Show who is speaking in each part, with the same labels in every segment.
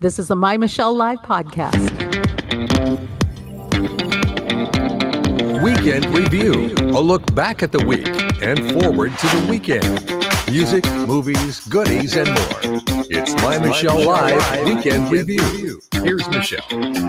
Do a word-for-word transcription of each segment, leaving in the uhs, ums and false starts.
Speaker 1: This is the My Michelle Live podcast.
Speaker 2: Weekend Review, a look back at the week and forward to the weekend. Music, movies, goodies, and more. It's My Michelle Live Weekend Review. Here's Michelle.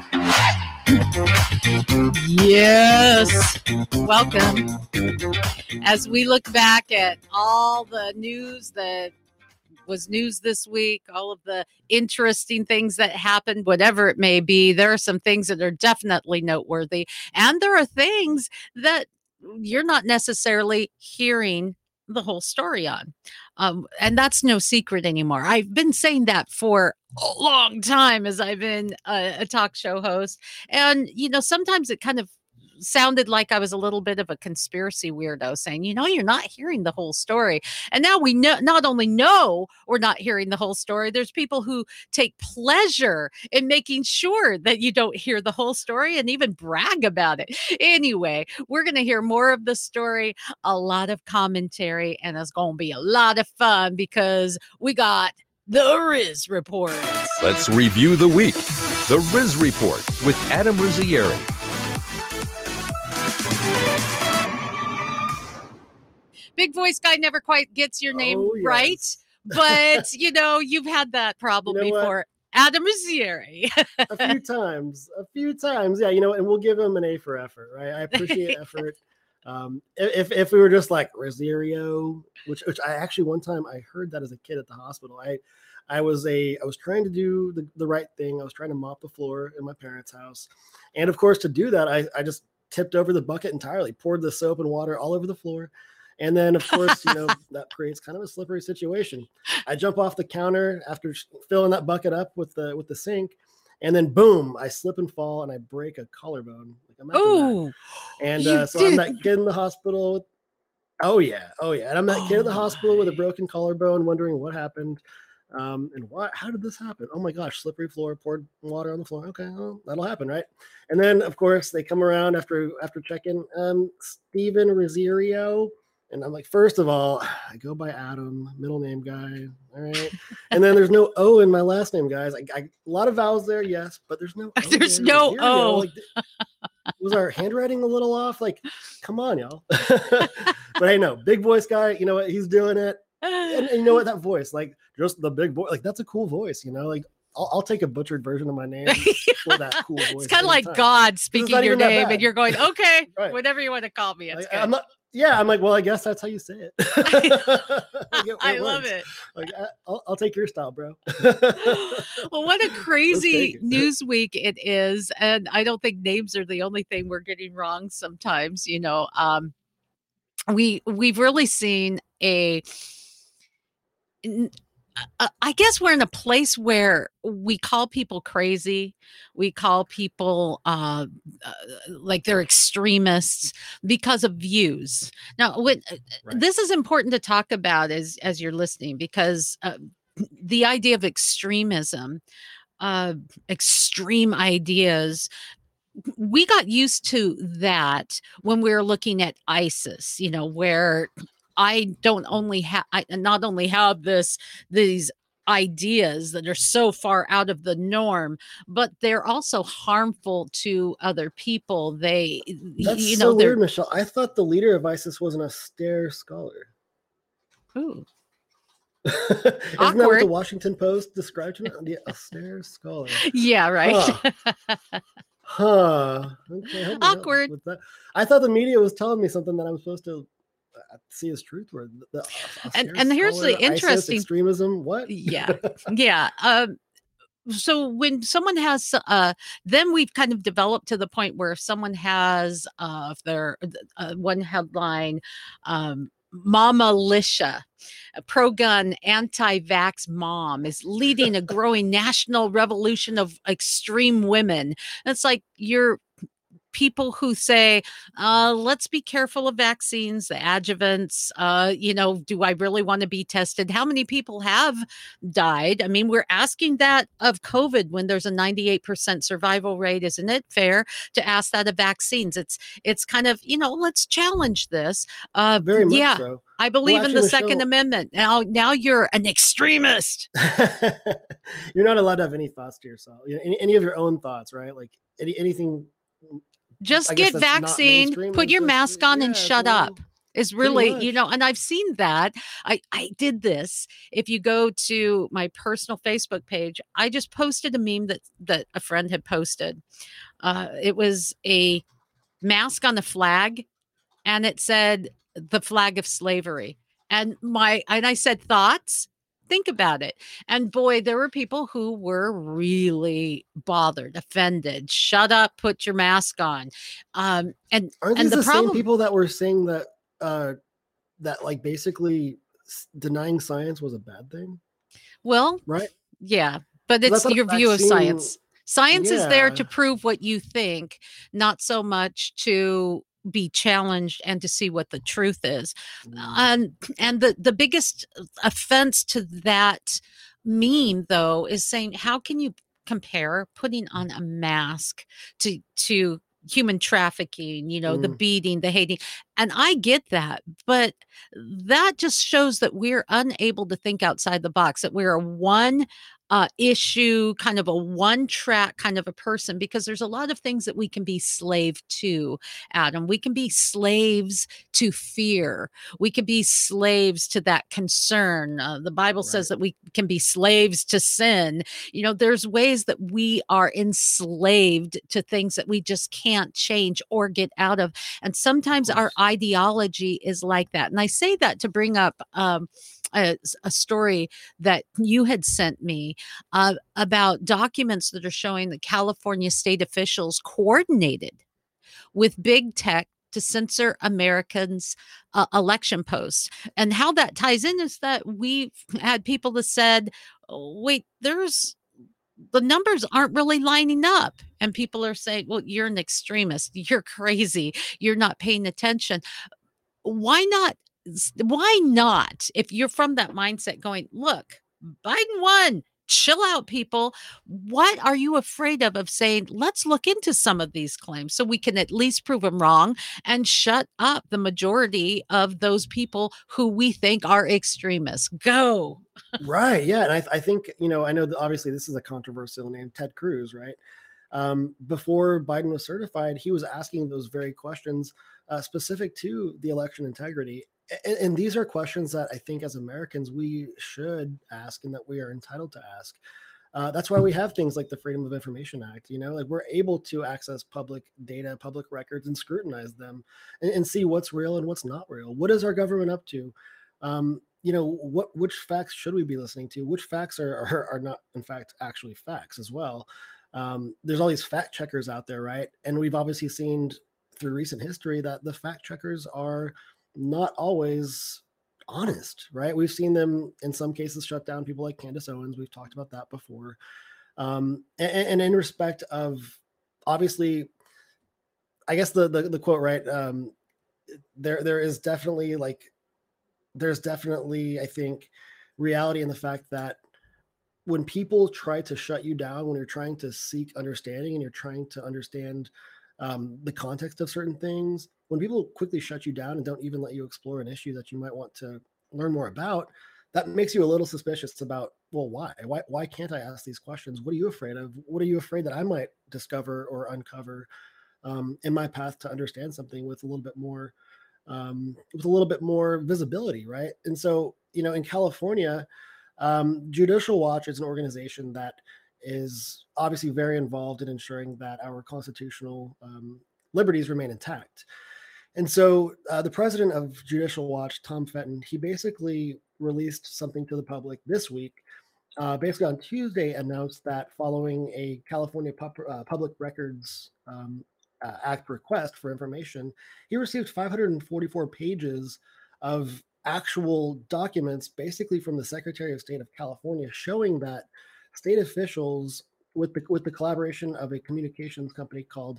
Speaker 3: Yes, welcome. As we look back at all the news that was news this week, all of the interesting things that happened, whatever it may be, there are some things that are definitely noteworthy. And there are things that you're not necessarily hearing the whole story on. Um, and that's no secret anymore. I've been saying that for a long time as I've been a, a talk show host. And, you know, sometimes it kind of sounded like I was a little bit of a conspiracy weirdo saying, you know, you're not hearing the whole story. And now we know, not only know we're not hearing the whole story, there's people who take pleasure in making sure that you don't hear the whole story and even brag about it. Anyway, we're going to hear more of the story, a lot of commentary, and it's going to be a lot of fun because we got the Riz Report.
Speaker 2: Let's review the week. The Riz Report with Adam Rizzieri.
Speaker 3: Big voice guy never quite gets your name
Speaker 4: oh, yes.
Speaker 3: right, but you know, you've had that problem
Speaker 4: you know
Speaker 3: before.
Speaker 4: What?
Speaker 3: Adam Rizzieri.
Speaker 4: a few times, a few times. Yeah, you know, and we'll give him an A for effort, right? I appreciate effort. Um, if if we were just like Rizzerio, which which I actually one time I heard that as a kid at the hospital. I I was a I was trying to do the, the right thing. I was trying to mop the floor in my parents' house. And of course, to do that, I, I just tipped over the bucket entirely, poured the soap and water all over the floor. And then, of course, you know, that creates kind of a slippery situation. I jump off the counter after filling that bucket up with the with the sink, and then boom, I slip and fall and I break a collarbone. Like
Speaker 3: Oh,
Speaker 4: and uh, so did. I'm that kid in the hospital. Oh yeah, oh yeah, and I'm that oh, kid in the hospital with a broken collarbone, wondering what happened, um, and what? How did this happen? Oh my gosh, slippery floor, poured water on the floor. Okay, well, that'll happen, right? And then, of course, they come around after after checking. Um, Steven Rizzerio. And I'm like, first of all, I go by Adam, middle name guy. All right. And then there's no O in my last name, guys. I, I, a lot of vowels there, yes, but there's no O.
Speaker 3: There's
Speaker 4: there.
Speaker 3: no O.
Speaker 4: Like, was our handwriting a little off? Like, come on, y'all. But hey, no, big voice guy, you know what? He's doing it. And, and you know what? That voice, like, just the big voice, like, that's a cool voice, you know? Like, I'll, I'll take a butchered version of my name for that cool voice.
Speaker 3: It's kind of like time. God speaking your name, and you're going, okay, right. Whatever you want to call me. It's
Speaker 4: like,
Speaker 3: good.
Speaker 4: I'm not, Yeah, I'm like, well, I guess that's how you say it. like,
Speaker 3: it I love it.
Speaker 4: Like, I'll, I'll take your style, bro.
Speaker 3: Well, what a crazy news week it is, and I don't think names are the only thing we're getting wrong. Sometimes, you know, um, we we've really seen a. Uh, I guess we're in a place where we call people crazy. We call people uh, uh, like they're extremists because of views. Now, when, right. This is important to talk about as, as you're listening, because uh, the idea of extremism, uh, extreme ideas, we got used to that when we were looking at ISIS, you know, where I don't only have, I not only have this, these ideas that are so far out of the norm, but they're also harmful to other people. They,
Speaker 4: That's
Speaker 3: you know,
Speaker 4: so weird, Michelle. I thought the leader of ISIS was an austere scholar.
Speaker 3: Ooh.
Speaker 4: Isn't
Speaker 3: Awkward.
Speaker 4: that what the Washington Post described him? The austere scholar.
Speaker 3: Yeah, right.
Speaker 4: Huh. huh. Okay,
Speaker 3: Awkward.
Speaker 4: With that. I thought the media was telling me something that I'm supposed to see as truth. Where the, the
Speaker 3: and and here's the interesting
Speaker 4: ISIS, extremism. What?
Speaker 3: Yeah, yeah. Um, so when someone has, uh, then we've kind of developed to the point where if someone has, uh, if they're uh, one headline, um, Mama Lisha, a pro-gun, anti-vax mom, is leading a growing national revolution of extreme women. And it's like you're people who say, uh, let's be careful of vaccines, the adjuvants. Uh, you know, do I really want to be tested? How many people have died? I mean, we're asking that of COVID when there's a ninety-eight percent survival rate. Isn't it fair to ask that of vaccines? It's it's kind of, you know, let's challenge this. Uh,
Speaker 4: Very much
Speaker 3: yeah,
Speaker 4: so.
Speaker 3: I believe
Speaker 4: Well,
Speaker 3: in the
Speaker 4: actually,
Speaker 3: Second
Speaker 4: Michelle-
Speaker 3: Amendment. Now, now you're an extremist.
Speaker 4: You're not allowed to have any thoughts to yourself. You know, any, any of your own thoughts, right? Like any, anything.
Speaker 3: Just
Speaker 4: I guess
Speaker 3: get
Speaker 4: that's not
Speaker 3: vaccine,
Speaker 4: mainstream
Speaker 3: put
Speaker 4: is
Speaker 3: your
Speaker 4: just-
Speaker 3: mask on, and
Speaker 4: yeah,
Speaker 3: shut
Speaker 4: well,
Speaker 3: up. Is really, you
Speaker 4: much.
Speaker 3: know, and I've seen that. I, I did this. If you go to my personal Facebook page, I just posted a meme that that a friend had posted. Uh, it was a mask on the flag, and it said the flag of slavery. And my and I said, thoughts? Think about it. And boy, there were people who were really bothered, offended. Shut up, put your mask on. Um, and
Speaker 4: Aren't
Speaker 3: and
Speaker 4: these
Speaker 3: the,
Speaker 4: the,
Speaker 3: problem,
Speaker 4: same people that were saying that uh, that like basically s- denying science was a bad thing,
Speaker 3: well,
Speaker 4: right?
Speaker 3: yeah, but
Speaker 4: 'Cause I
Speaker 3: it's
Speaker 4: thought a
Speaker 3: your view of
Speaker 4: vaccine-
Speaker 3: science. Science is there
Speaker 4: Yeah.
Speaker 3: to prove what you think, not so much to be challenged and to see what the truth is.
Speaker 4: Mm.
Speaker 3: And and the the biggest offense to that meme, though, is saying, how can you compare putting on a mask to to human trafficking, you know, the
Speaker 4: Mm.
Speaker 3: beating, the hating? And I get that, but that just shows that we're unable to think outside the box, that we're a one uh, issue, kind of a one track kind of a person, because there's a lot of things that we can be slave to, Adam. We can be slaves to fear. We can be slaves to that concern. Uh, the Bible says
Speaker 4: Right.
Speaker 3: that we can be slaves to sin. You know, there's ways that we are enslaved to things that we just can't change or get out of. And sometimes our
Speaker 4: course.
Speaker 3: ideology is like that. And I say that to bring up um, a, a story that you had sent me uh, about documents that are showing that California state officials coordinated with big tech to censor Americans' uh, election posts. And how that ties in is that we've had people that said, "Oh, wait, there's the numbers aren't really lining up." And people are saying, well, you're an extremist. You're crazy. You're not paying attention. Why not? Why not? If you're from that mindset going, look, Biden won. Chill out, people. What are you afraid of, of saying, let's look into some of these claims so we can at least prove them wrong and shut up the majority of those people who we think are extremists? Go.
Speaker 4: Right. Yeah. And I, I think, you know, I know that obviously this is a controversial name, Ted Cruz, right? Um, before Biden was certified, he was asking those very questions uh, specific to the election integrity. And, and these are questions that I think as Americans, we should ask and that we are entitled to ask. Uh, that's why we have things like the Freedom of Information Act. You know, like we're able to access public data, public records, and scrutinize them and, and see what's real and what's not real. What is our government up to? Um, you know, what which facts should we be listening to? Which facts are are, are not, in fact, actually facts as well? Um, there's all these fact checkers out there, right? And we've obviously seen through recent history that the fact checkers are not always honest, right? We've seen them in some cases shut down people like Candace Owens. We've talked about that before. Um, and, and in respect of, obviously, I guess the the, the quote, right? Um, there there is definitely like, there's definitely, I think, reality in the fact that when people try to shut you down, when you're trying to seek understanding and you're trying to understand um, the context of certain things, when people quickly shut you down and don't even let you explore an issue that you might want to learn more about, that makes you a little suspicious about, well, why? Why, why can't I ask these questions? What are you afraid of? What are you afraid that I might discover or uncover um, in my path to understand something with a little bit more, um, with a little bit more visibility, right? And so, you know, in California, um, Judicial Watch is an organization that is obviously very involved in ensuring that our constitutional um, liberties remain intact. And so uh, the president of Judicial Watch, Tom Fenton, he basically released something to the public this week. Uh, basically on Tuesday announced that following a California pub- uh, Public Records um, uh, Act request for information, he received five hundred forty-four pages of actual documents basically from the Secretary of State of California showing that state officials with the with the collaboration of a communications company called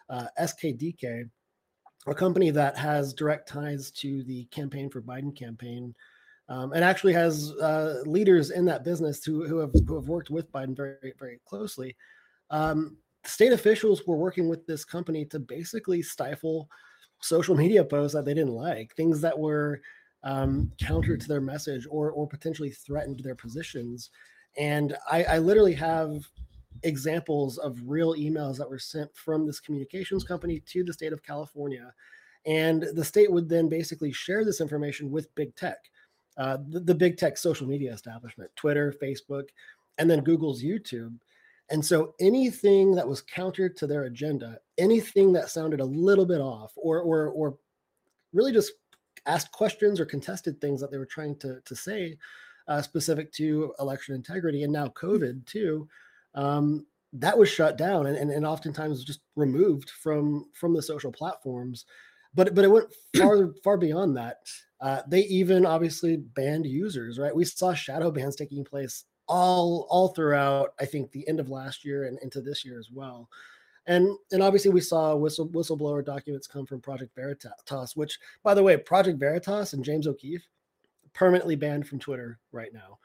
Speaker 4: uh, S K D K, a company that has direct ties to the Campaign for Biden campaign, um, and actually has uh, leaders in that business who, who have who have worked with Biden very, very closely. Um, state officials were working with this company to basically stifle social media posts that they didn't like, things that were um, counter to their message or or potentially threatened their positions. And I, I literally have examples of real emails that were sent from this communications company to the state of California. And the state would then basically share this information with big tech, uh, the, the big tech social media establishment, Twitter, Facebook, and then Google's YouTube. And so anything that was counter to their agenda, anything that sounded a little bit off, or or, or really just asked questions or contested things that they were trying to, to say, uh, specific to election integrity and now COVID too, um, that was shut down and, and, and oftentimes just removed from, from the social platforms. But but it went far, far beyond that. Uh, they even obviously banned users, right? We saw shadow bans taking place all all throughout, I think, the end of last year and into this year as well. And and obviously we saw whistle whistleblower documents come from Project Veritas, which, by the way, Project Veritas and James O'Keefe permanently banned from Twitter right now.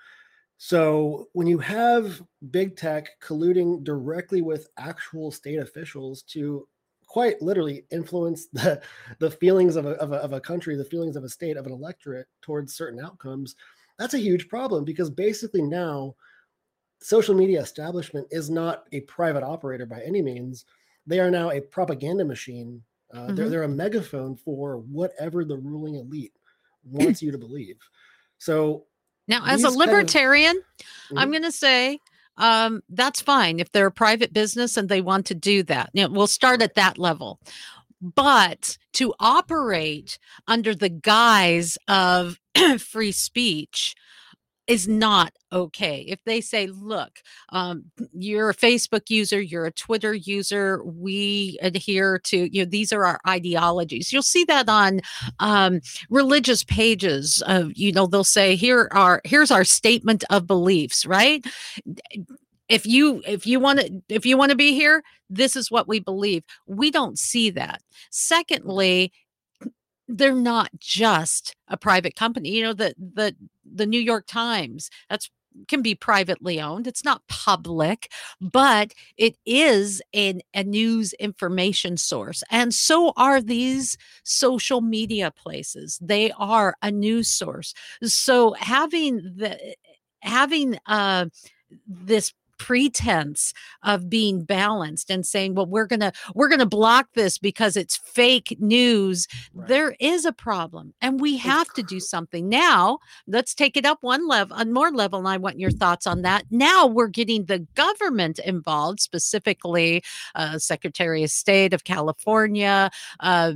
Speaker 4: So when you have big tech colluding directly with actual state officials to quite literally influence the, the feelings of a, of, a, of a country, the feelings of a state, of an electorate towards certain outcomes, that's a huge problem, because basically now social media establishment is not a private operator by any means. They are now a propaganda machine. Uh, mm-hmm. they're, they're a megaphone for whatever the ruling elite wants you to believe. So
Speaker 3: now, as a libertarian, kind of, mm-hmm. I'm going to say um, that's fine if they're a private business and they want to do that. You know, we'll start at that level. But to operate under the guise of free speech is not okay. If they say, look, um, you're a Facebook user, you're a Twitter user, we adhere to, you know, these are our ideologies. You'll see that on um, religious pages. Of, you know, they'll say, here are, here's our statement of beliefs, right? If you if you want to if you want to be here, this is what we believe. We don't see that. Secondly, they're not just a private company. You know, the the the New York Times, that's can be privately owned. It's not public, but it is an, a news information source. And so are these social media places. They are a news source. So having the having uh, this pretense of being balanced and saying, well, we're going to we're going to block this because it's fake news. Right. There is a problem and we have to do something. Now, let's take it up one level, on more level. And I want your thoughts on that. Now we're getting the government involved, specifically uh, Secretary of State of California, uh,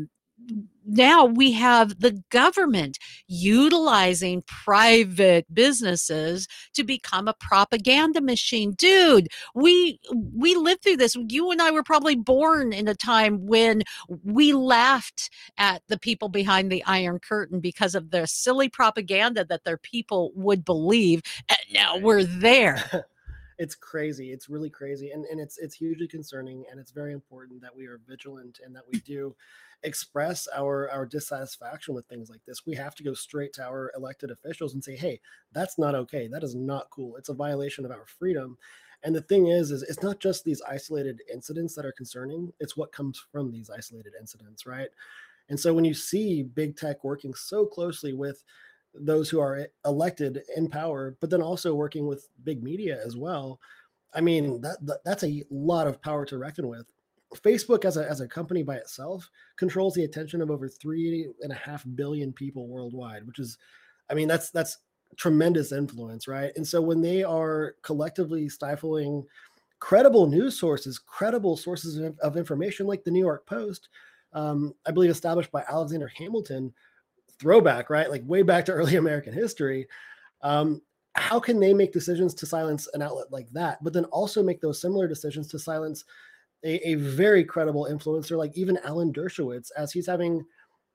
Speaker 3: now we have the government utilizing private businesses to become a propaganda machine. Dude, we we lived through this. You and I were probably born in a time when we laughed at the people behind the Iron Curtain because of their silly propaganda that their people would believe. And now we're there.
Speaker 4: It's crazy. It's really crazy. And, and it's it's hugely concerning. And it's very important that we are vigilant and that we do express our, our dissatisfaction with things like this. We have to go straight to our elected officials and say, hey, that's not okay. That is not cool. It's a violation of our freedom. And the thing is, is it's not just these isolated incidents that are concerning. It's what comes from these isolated incidents, right? And so when you see big tech working so closely with those who are elected in power, but then also working with big media as well, I mean, that, that that's a lot of power to reckon with. Facebook as a as a company by itself controls the attention of over three and a half billion people worldwide, which is, I mean, that's that's tremendous influence, right? And so when they are collectively stifling credible news sources, credible sources of, of information like the New York Post, um, I believe established by Alexander Hamilton, throwback, right? Like way back to early American history. Um, how can they make decisions to silence an outlet like that, but then also make those similar decisions to silence A, a very credible influencer like even Alan Dershowitz, as he's having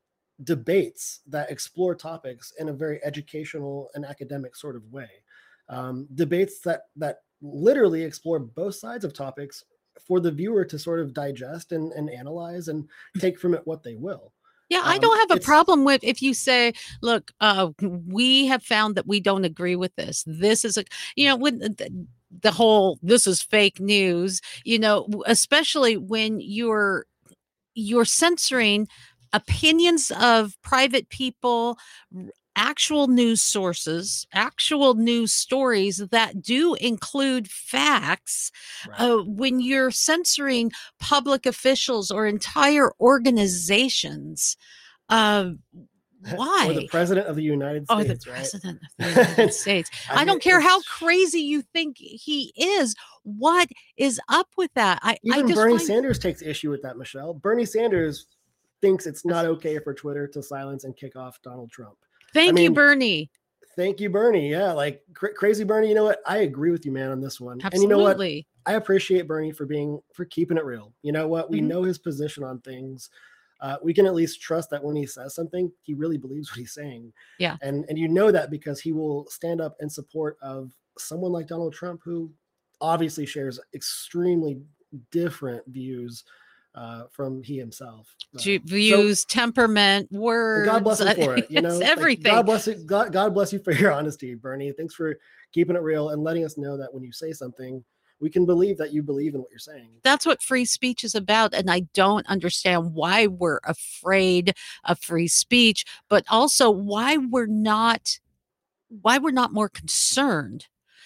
Speaker 4: debates that explore topics in a very educational and academic sort of way. Um, debates that that literally explore both sides of topics for the viewer to sort of digest and, and analyze and take from it what they will.
Speaker 3: Yeah, I
Speaker 4: Um,
Speaker 3: don't have a
Speaker 4: it's-
Speaker 3: problem with if you say, look, uh, we have found that we don't agree with this. This is a, you know, when the, the whole, this is fake news, you know, w- especially when you're, you're censoring opinions of private people, r- actual news sources, actual news stories that do include facts.
Speaker 4: Right.
Speaker 3: Uh, when you're censoring public officials or entire organizations, uh, why?
Speaker 4: Or the president of the United
Speaker 3: Oh,
Speaker 4: States,
Speaker 3: the
Speaker 4: right?
Speaker 3: president of the United States.
Speaker 4: I
Speaker 3: I
Speaker 4: mean,
Speaker 3: don't care how
Speaker 4: it's-
Speaker 3: crazy you think he is. What is up with that? I, I
Speaker 4: Even
Speaker 3: just
Speaker 4: Bernie
Speaker 3: find,
Speaker 4: Sanders takes issue with that, Michelle. Bernie Sanders thinks it's not okay for Twitter to silence and kick off Donald Trump.
Speaker 3: thank
Speaker 4: I
Speaker 3: you,
Speaker 4: mean,
Speaker 3: Bernie.
Speaker 4: Thank you, Bernie. Yeah, like cra- crazy Bernie. You know what? I agree with you, man, on this one. And you know what?
Speaker 3: Absolutely.
Speaker 4: I appreciate Bernie for being for keeping it real. You know what? We
Speaker 3: Mhm.
Speaker 4: know his position on things. Uh, we can at least trust that when he says something, he really believes what he's saying.
Speaker 3: Yeah.
Speaker 4: And and you know that because he will stand up in support of someone like Donald Trump, who obviously shares extremely different views uh, from he himself. Uh,
Speaker 3: Ju-
Speaker 4: so-
Speaker 3: views, temperament,
Speaker 4: and
Speaker 3: words.
Speaker 4: God bless him for it. You know,
Speaker 3: it's
Speaker 4: Like,
Speaker 3: everything.
Speaker 4: God bless it. God, God bless you for your honesty, Bernie. Thanks for keeping it real and letting us know that when you say something, we can believe that you believe in what you're saying.
Speaker 3: That's what free speech is about. And I don't understand why we're afraid of free speech, but also why we're not why we're not more concerned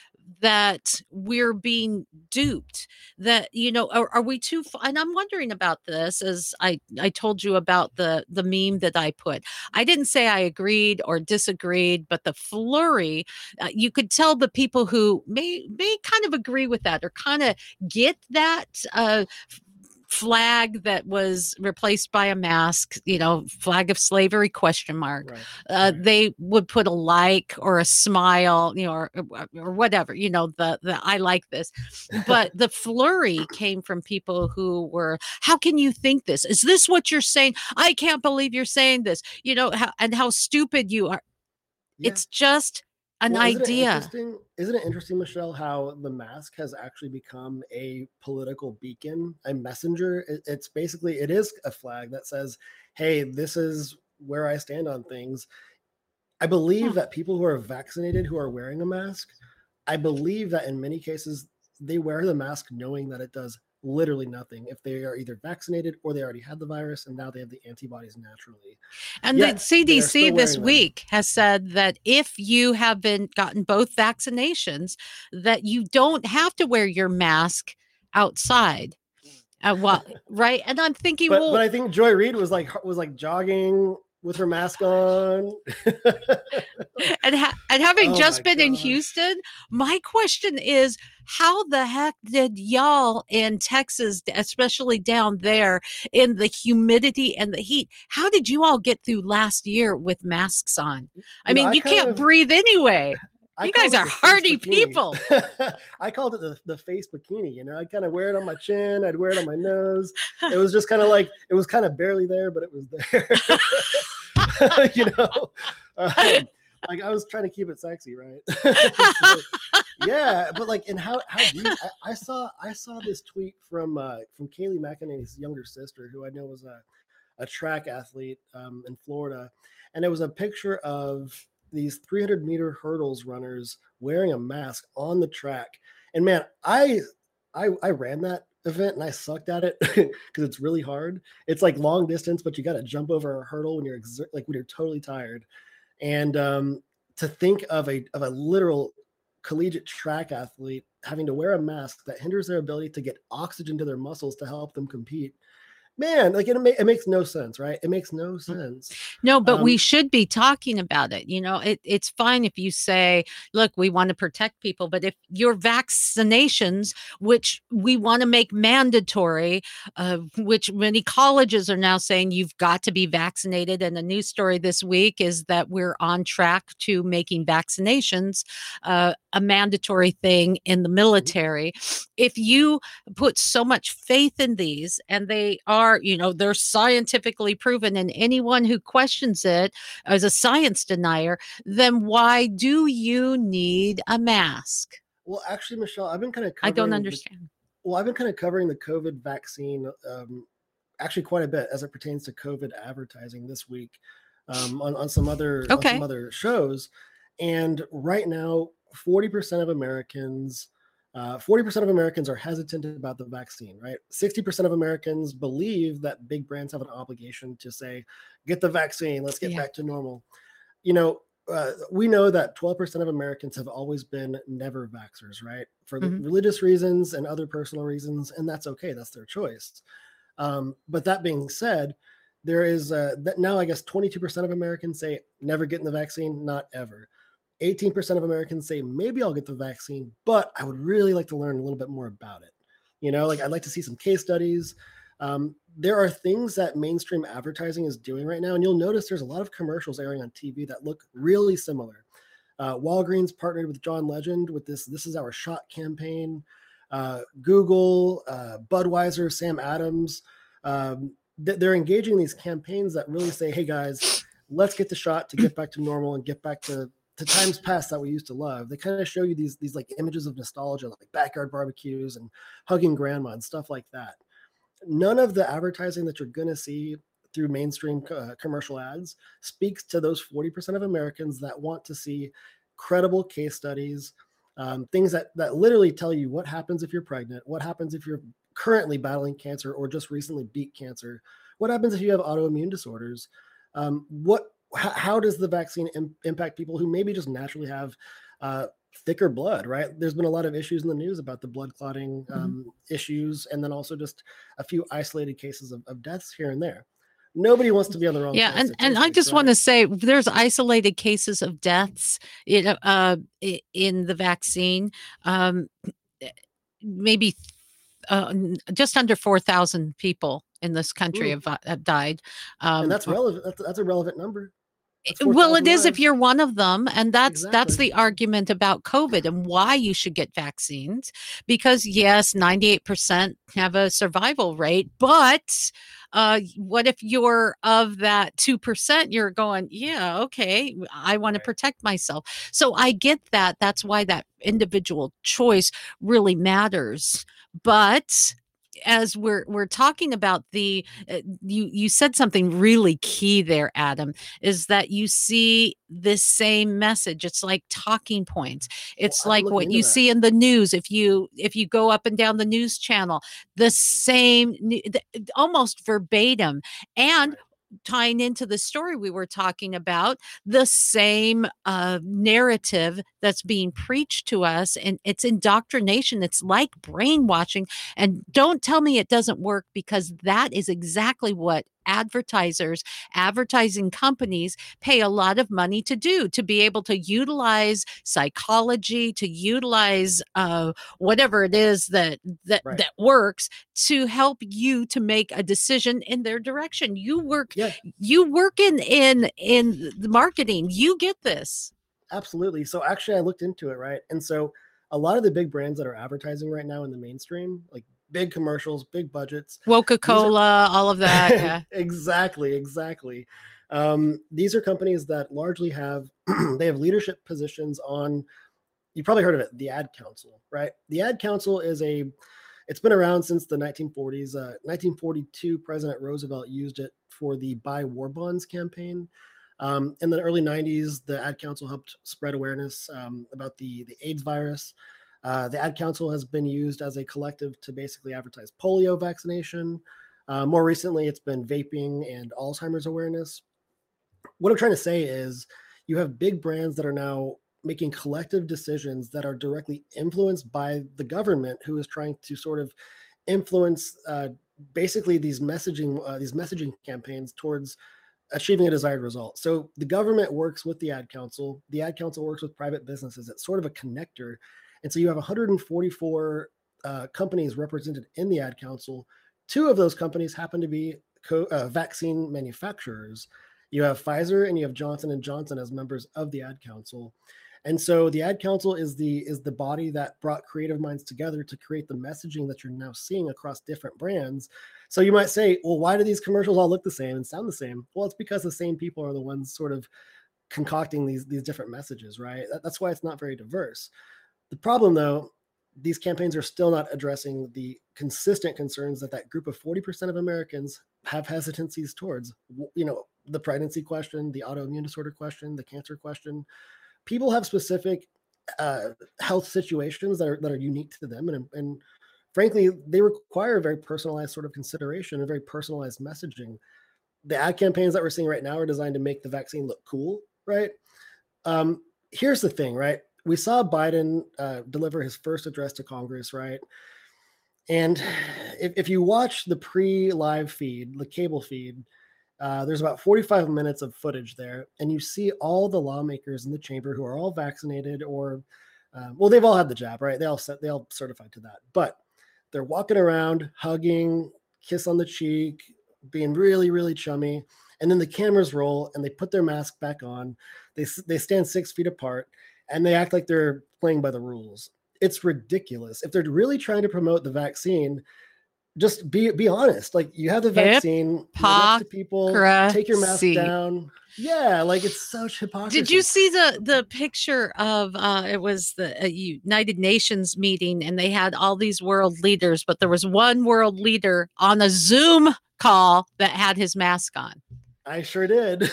Speaker 3: that we're being duped, that, you know, are, are we too f- and I'm wondering about this, as I I told you about the the meme that I put. I didn't say I agreed or disagreed, but the flurry, uh, you could tell the people who may may kind of agree with that or kind of get that uh f- flag that was replaced by a mask, you know, flag of slavery question mark.
Speaker 4: Right.
Speaker 3: Uh,
Speaker 4: Right.
Speaker 3: they would put a like or a smile, you know, or, or whatever, you know, the, the, I like this, but the flurry came from people who were, how can you think this? Is this what you're saying? I can't believe you're saying this, you know, how, and how stupid you are.
Speaker 4: Yeah.
Speaker 3: It's just an
Speaker 4: Well, isn't it
Speaker 3: idea.
Speaker 4: interesting? Isn't it interesting, Michelle, how the mask has actually become a political beacon, a messenger? It- It's basically, it is a flag that says, hey, this is where I stand on things. I believe
Speaker 3: Hmm.
Speaker 4: that people who are vaccinated who are wearing a mask, I believe that in many cases, they wear the mask knowing that it does literally nothing if they are either vaccinated or they already had the virus and now they have the antibodies naturally.
Speaker 3: And
Speaker 4: Yet,
Speaker 3: the C
Speaker 4: they
Speaker 3: D
Speaker 4: are
Speaker 3: C
Speaker 4: still
Speaker 3: this
Speaker 4: wearing them.
Speaker 3: week has said that if you have been gotten both vaccinations, that you don't have to wear your mask outside. Uh, well, right? And I'm thinking,
Speaker 4: But
Speaker 3: well,
Speaker 4: but I think Joy Reid was like was like jogging with her mask on.
Speaker 3: and ha- and having
Speaker 4: Oh
Speaker 3: just
Speaker 4: my
Speaker 3: been in
Speaker 4: gosh.
Speaker 3: Houston, my question is, how the heck did y'all in Texas, especially down there in the humidity and the heat, how did you all get through last year with masks on? I
Speaker 4: You know,
Speaker 3: mean,
Speaker 4: I
Speaker 3: you
Speaker 4: kind
Speaker 3: can't
Speaker 4: of-
Speaker 3: breathe anyway.
Speaker 4: I
Speaker 3: You guys
Speaker 4: called it
Speaker 3: are
Speaker 4: the face
Speaker 3: hardy
Speaker 4: bikini.
Speaker 3: people.
Speaker 4: I called it the, the face bikini. You know, I'd kind of wear it on my chin, I'd wear it on my nose. It was just kind of like it was kind of barely there, but it was there. You know, um, like I was trying to keep it sexy, right? So, yeah, but like, and how how do you? I, I saw I saw this tweet from uh, from Kaylee McEnany's younger sister, who I know was a a track athlete um, in Florida, and it was a picture of these three hundred meter hurdles runners wearing a mask on the track. And man, I I, I ran that event and I sucked at it because it's really hard. It's like long distance, but you got to jump over a hurdle when you're exer- like when you're totally tired. And um, to think of a of a literal collegiate track athlete having to wear a mask that hinders their ability to get oxygen to their muscles to help them compete. Man, like it, ma- it makes no sense, right? It makes no sense.
Speaker 3: No, but we
Speaker 4: Um,
Speaker 3: should be talking about it. You know, it, it's fine if you say, look, we want to protect people, but if your vaccinations, which we want to make mandatory, uh, which many colleges are now saying you've got to be vaccinated. And the news story this week is that we're on track to making vaccinations uh, a mandatory thing in the military. If you put so much faith in these and they are, you know, they're scientifically proven, and anyone who questions it as a science denier, then why do you need a mask?
Speaker 4: Well, actually, Michelle, I've been kind of
Speaker 3: I don't understand.
Speaker 4: Well, I've been kind of covering the COVID vaccine um, actually quite a bit as it pertains to COVID advertising this week um, on, on some other on
Speaker 3: Okay.
Speaker 4: some other shows. And right now, forty percent of Americans, uh, forty percent of Americans are hesitant about the vaccine, right? sixty percent of Americans believe that big brands have an obligation to say, get the vaccine, let's get
Speaker 3: Yeah.
Speaker 4: back to normal. You know, uh, we know that twelve percent of Americans have always been never vaxxers, right? For the
Speaker 3: Mhm.
Speaker 4: religious reasons and other personal reasons, and that's okay. That's their choice. Um, but that being said, there is uh, that now I guess twenty-two percent of Americans say never getting the vaccine, not ever. eighteen percent of Americans say maybe I'll get the vaccine, but I would really like to learn a little bit more about it. You know, like I'd like to see some case studies. Um, there are things that mainstream advertising is doing right now, and you'll notice there's a lot of commercials airing on T V that look really similar. Uh, Walgreens partnered with John Legend with this "This Is Our Shot" campaign. Uh, Google, uh, Budweiser, Sam Adams, um, th- they're engaging in these campaigns that really say, "Hey guys, let's get the shot to get back to normal and get back to to times past that we used to love." They kind of show you these these like images of nostalgia, like backyard barbecues and hugging grandma and stuff like that. None of the advertising that you're going to see through mainstream uh, commercial ads speaks to those forty percent of Americans that want to see credible case studies, um, things that, that literally tell you what happens if you're pregnant, what happens if you're currently battling cancer or just recently beat cancer, what happens if you have autoimmune disorders, um, what how, how does the vaccine Im- impact people who maybe just naturally have uh, thicker blood, right? There's been a lot of issues in the news about the blood clotting um, mm-hmm. issues, and then also just a few isolated cases of, of deaths here and there. Nobody wants to be on the wrong.
Speaker 3: Yeah, and, and I just right? want to say there's isolated cases of deaths in, uh, in the vaccine. Um, maybe uh, just under four thousand people in this country have, have died. Um,
Speaker 4: and that's relevant. That's, that's a relevant number.
Speaker 3: Well, it is if you're one of them. And that's exactly. that's the argument about COVID and why you should get vaccines. Because, yes, ninety-eight percent have a survival rate. But uh, what if you're of that two percent? You're going, yeah, okay, I want right. to protect myself. So I get that. That's why that individual choice really matters. But as we're we're talking about the uh, you you said something really key there, Adam, is that you see this same message. It's like talking points. It's well, like what you that. see in the news. If you if you go up and down the news channel, the same almost verbatim. And right. tying into the story we were talking about, the same uh, narrative that's being preached to us, and it's indoctrination. It's like brainwashing. And don't tell me it doesn't work, because that is exactly what advertisers, advertising companies pay a lot of money to do, to be able to utilize psychology, to utilize uh, whatever it is that that, right. that works to help you to make a decision in their direction. You work, yeah. you work in in in the marketing. You get this.
Speaker 4: Absolutely. So actually, I looked into it, right? And so a lot of the big brands that are advertising right now in the mainstream, like big commercials, big budgets,
Speaker 3: Coca-Cola, are, all of that. Yeah.
Speaker 4: exactly, exactly. Um, these are companies that largely have they have leadership positions on. You probably heard of it, the Ad Council, right? The Ad Council is a. It's been around since the nineteen forties. Uh, nineteen forty-two, President Roosevelt used it for the Buy War Bonds campaign. Um, in the early nineties, the Ad Council helped spread awareness um, about the, the AIDS virus. Uh, the Ad Council has been used as a collective to basically advertise polio vaccination. Uh, more recently, it's been vaping and Alzheimer's awareness. What I'm trying to say is you have big brands that are now making collective decisions that are directly influenced by the government, who is trying to sort of influence uh, basically these messaging uh, these messaging campaigns towards achieving a desired result. So the government works with the Ad Council. The Ad Council works with private businesses. It's sort of a connector. And so you have one hundred forty-four uh, companies represented in the Ad Council. Two of those companies happen to be co- uh, vaccine manufacturers. You have Pfizer and you have Johnson and Johnson as members of the Ad Council. And so the Ad Council is the is the body that brought creative minds together to create the messaging that you're now seeing across different brands. So you might say, well, why do these commercials all look the same and sound the same? Well, it's because the same people are the ones sort of concocting these, these different messages, right? That, that's why it's not very diverse. The problem, though, these campaigns are still not addressing the consistent concerns that that group of forty percent of Americans have hesitancies towards. You know, the pregnancy question, the autoimmune disorder question, the cancer question. People have specific uh, health situations that are that are unique to them, and and frankly, they require a very personalized sort of consideration, a very personalized messaging. The ad campaigns that we're seeing right now are designed to make the vaccine look cool, right? Um, here's the thing, right? We saw Biden uh, deliver his first address to Congress, right? And if, if you watch the pre-live feed, the cable feed, uh, there's about forty-five minutes of footage there, and you see all the lawmakers in the chamber who are all vaccinated or, uh, well, they've all had the jab, right? They all they all certified to that, but they're walking around, hugging, kiss on the cheek, being really, really chummy. And then the cameras roll and they put their mask back on. They they stand six feet apart and they act like they're playing by the rules. It's ridiculous. If they're really trying to promote the vaccine, just be be honest. Like, you have the vaccine, you're to people, take your mask down. Yeah, like, it's such hypocrisy.
Speaker 3: Did you see the the picture of uh it was the uh, United Nations meeting, and they had all these world leaders, but there was one world leader on a Zoom call that had his mask on?
Speaker 4: I sure did.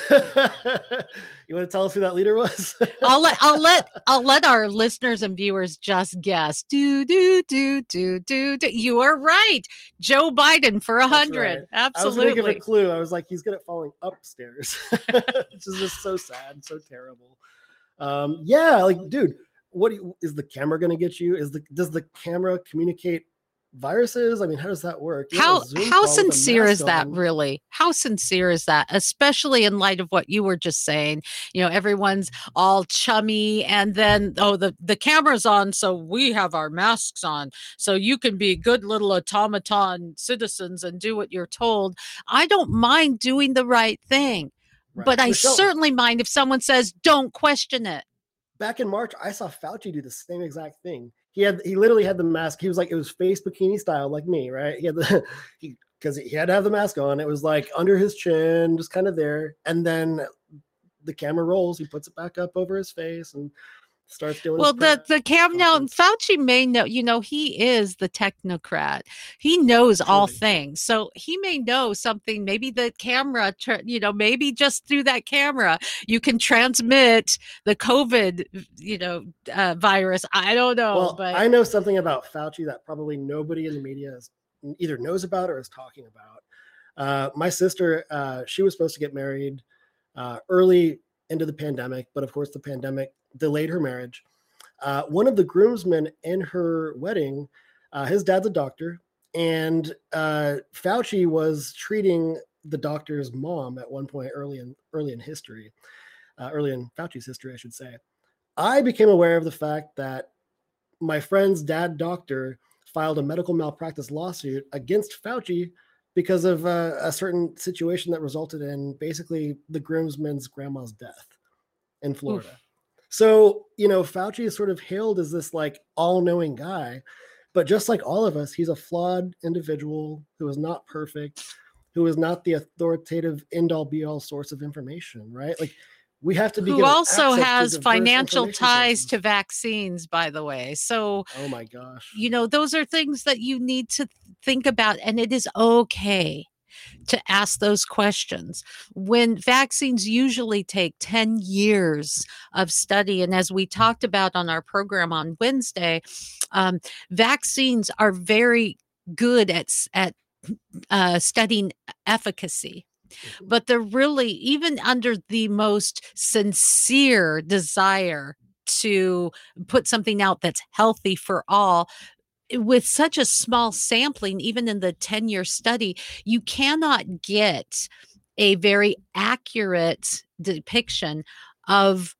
Speaker 4: You want to tell us who that leader was?
Speaker 3: I'll let I'll let I'll let our listeners and viewers just guess. Do do do do do do. You are right, Joe Biden for a hundred.
Speaker 4: Right.
Speaker 3: Absolutely.
Speaker 4: I was going to give a clue. I was like, he's good at falling upstairs, which is just so sad, so terrible. Um, yeah, like, dude, what do you, is the camera going to get you? Is the does the camera communicate viruses? I mean, how does that work? You
Speaker 3: how how sincere is that
Speaker 4: on.
Speaker 3: really? How sincere is that? Especially in light of what you were just saying. You know, everyone's all chummy, and then oh, the the camera's on, so we have our masks on, so you can be good little automaton citizens and do what you're told. I don't mind doing the right thing, right. but I Michelle, certainly mind if someone says don't question it.
Speaker 4: Back in March, I saw Fauci do the same exact thing. He had he literally had the mask. He was like, it was face bikini style, like me, right? He had the he because he had to have the mask on. It was like under his chin, just kind of there. And then the camera rolls. He puts it back up over his face and starts doing.
Speaker 3: Well, the the cam now, Fauci may know. You know, he is the technocrat. He knows all things, so he may know something. Maybe the camera, you know, maybe just through that camera, you can transmit the COVID, you know, uh, virus. I don't know.
Speaker 4: Well,
Speaker 3: but
Speaker 4: I know something about Fauci that probably nobody in the media is either knows about or is talking about. Uh, my sister, uh, she was supposed to get married uh, early into the pandemic, but of course the pandemic delayed her marriage. Uh, one of the groomsmen in her wedding, uh, his dad's a doctor, and uh, Fauci was treating the doctor's mom at one point early in early in history, uh, early in Fauci's history, I should say. I became aware of the fact that my friend's dad doctor filed a medical malpractice lawsuit against Fauci because of uh, a certain situation that resulted in basically the groomsman's grandma's death in Florida. Oof. So, you know, Fauci is sort of hailed as this like all-knowing guy, but just like all of us, he's a flawed individual who is not perfect, who is not the authoritative end-all be-all source of information, right? Like, we have to be
Speaker 3: who also has financial ties sources. to vaccines, by the way. So,
Speaker 4: oh my gosh,
Speaker 3: you know, those are things that you need to think about, and it is okay to ask those questions when vaccines usually take ten years of study. And as we talked about on our program on Wednesday, um, vaccines are very good at, at uh, studying efficacy. But they're really, even under the most sincere desire to put something out that's healthy for all, with such a small sampling, even in the ten-year study, you cannot get a very accurate depiction of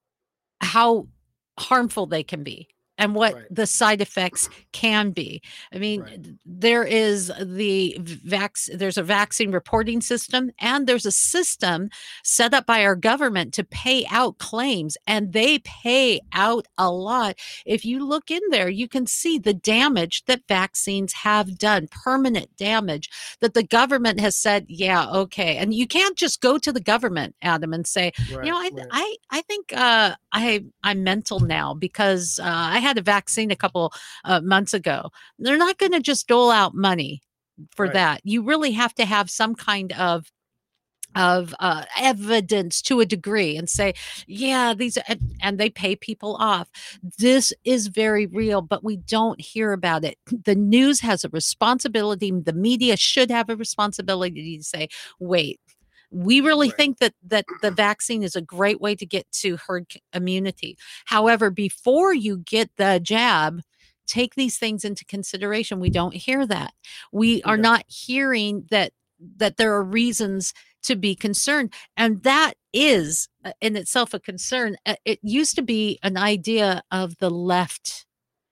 Speaker 3: how harmful they can be and what right. the side effects can be. I mean, right. there is the vac- there's a vaccine reporting system, and there's a system set up by our government to pay out claims, and they pay out a lot. If you look in there, you can see the damage that vaccines have done, permanent damage that the government has said, yeah, okay. And you can't just go to the government, Adam, and say, right, you know, I, right. I, I think uh, I, I'm mental now because uh, I had a vaccine a couple uh, months ago. They're not going to just dole out money for
Speaker 4: Right.
Speaker 3: that. You really have to have some kind of of uh, evidence to a degree and say, yeah, these are, and, and they pay people off. This is very real, but we don't hear about it. The news has a responsibility. The media should have a responsibility to say, wait, we really
Speaker 4: Right.
Speaker 3: think that that the vaccine is a great way to get to herd c- immunity. However, before you get the jab, take these things into consideration. We don't hear that. We are
Speaker 4: Yeah.
Speaker 3: not hearing that that there are reasons to be concerned. And that is uh, in itself a concern. Uh, It used to be an idea of the left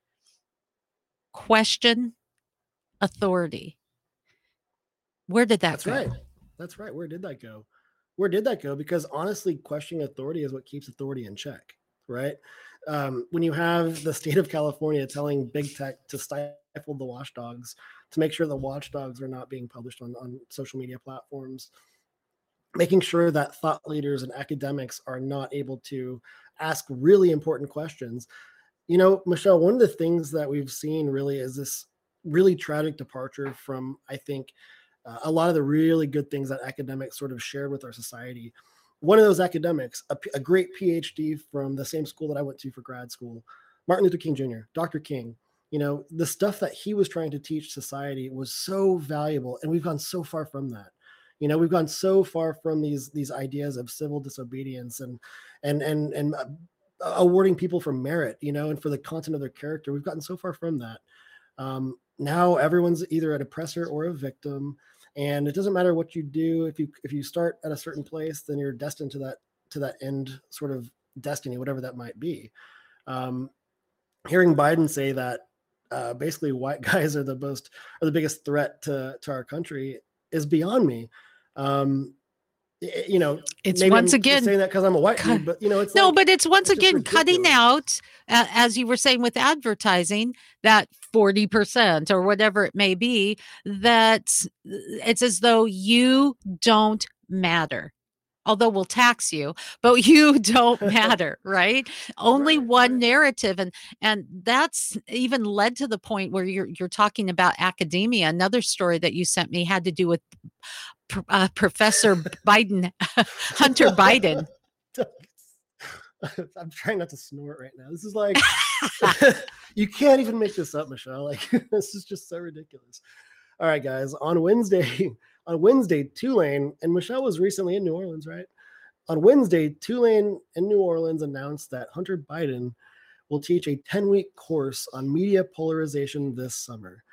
Speaker 3: question authority. Where did that
Speaker 4: That's
Speaker 3: go?
Speaker 4: right. That's right. Where did that go? Where did that go? Because honestly, questioning authority is what keeps authority in check, right? Um, when you have the state of California telling big tech to stifle the watchdogs, to make sure the watchdogs are not being published on, on social media platforms, making sure that thought leaders and academics are not able to ask really important questions. You know, Michelle, one of the things that we've seen really is this really tragic departure from, I think, uh, a lot of the really good things that academics sort of shared with our society. One of those academics, a, P- a great PhD from the same school that I went to for grad school, Martin Luther King Junior, Doctor King, you know, the stuff that he was trying to teach society was so valuable. And we've gone so far from that. You know, we've gone so far from these these ideas of civil disobedience and and and and uh, awarding people for merit, you know, and for the content of their character. We've gotten so far from that. Um, now everyone's either an oppressor or a victim, and it doesn't matter what you do. If you if you start at a certain place, then you're destined to that to that end sort of destiny, whatever that might be. Um, hearing Biden say that uh, basically white guys are the most are the biggest threat to to our country is beyond me. Um, y- you know,
Speaker 3: It's
Speaker 4: maybe
Speaker 3: once
Speaker 4: I'm just
Speaker 3: again
Speaker 4: saying that because I'm a white
Speaker 3: cut-
Speaker 4: dude, but you know, it's
Speaker 3: No,
Speaker 4: like,
Speaker 3: but it's once
Speaker 4: it's just
Speaker 3: again cutting
Speaker 4: ridiculous.
Speaker 3: out, uh, as you were saying with advertising, that forty percent or whatever it may be, that it's as though you don't matter. Although we'll tax you, but you don't matter, right? Only
Speaker 4: Right,
Speaker 3: one
Speaker 4: right.
Speaker 3: narrative, and and that's even led to the point where you're you're talking about academia. Another story that you sent me had to do with Pr- uh, Professor Biden, Hunter Biden.
Speaker 4: I'm trying not to snort right now. This is like, you can't even make this up, Michelle. Like, this is just so ridiculous. All right, guys. On Wednesday, on Wednesday, Tulane, and Michelle was recently in New Orleans, right? On Wednesday, Tulane and New Orleans announced that Hunter Biden will teach a ten-week course on media polarization this summer.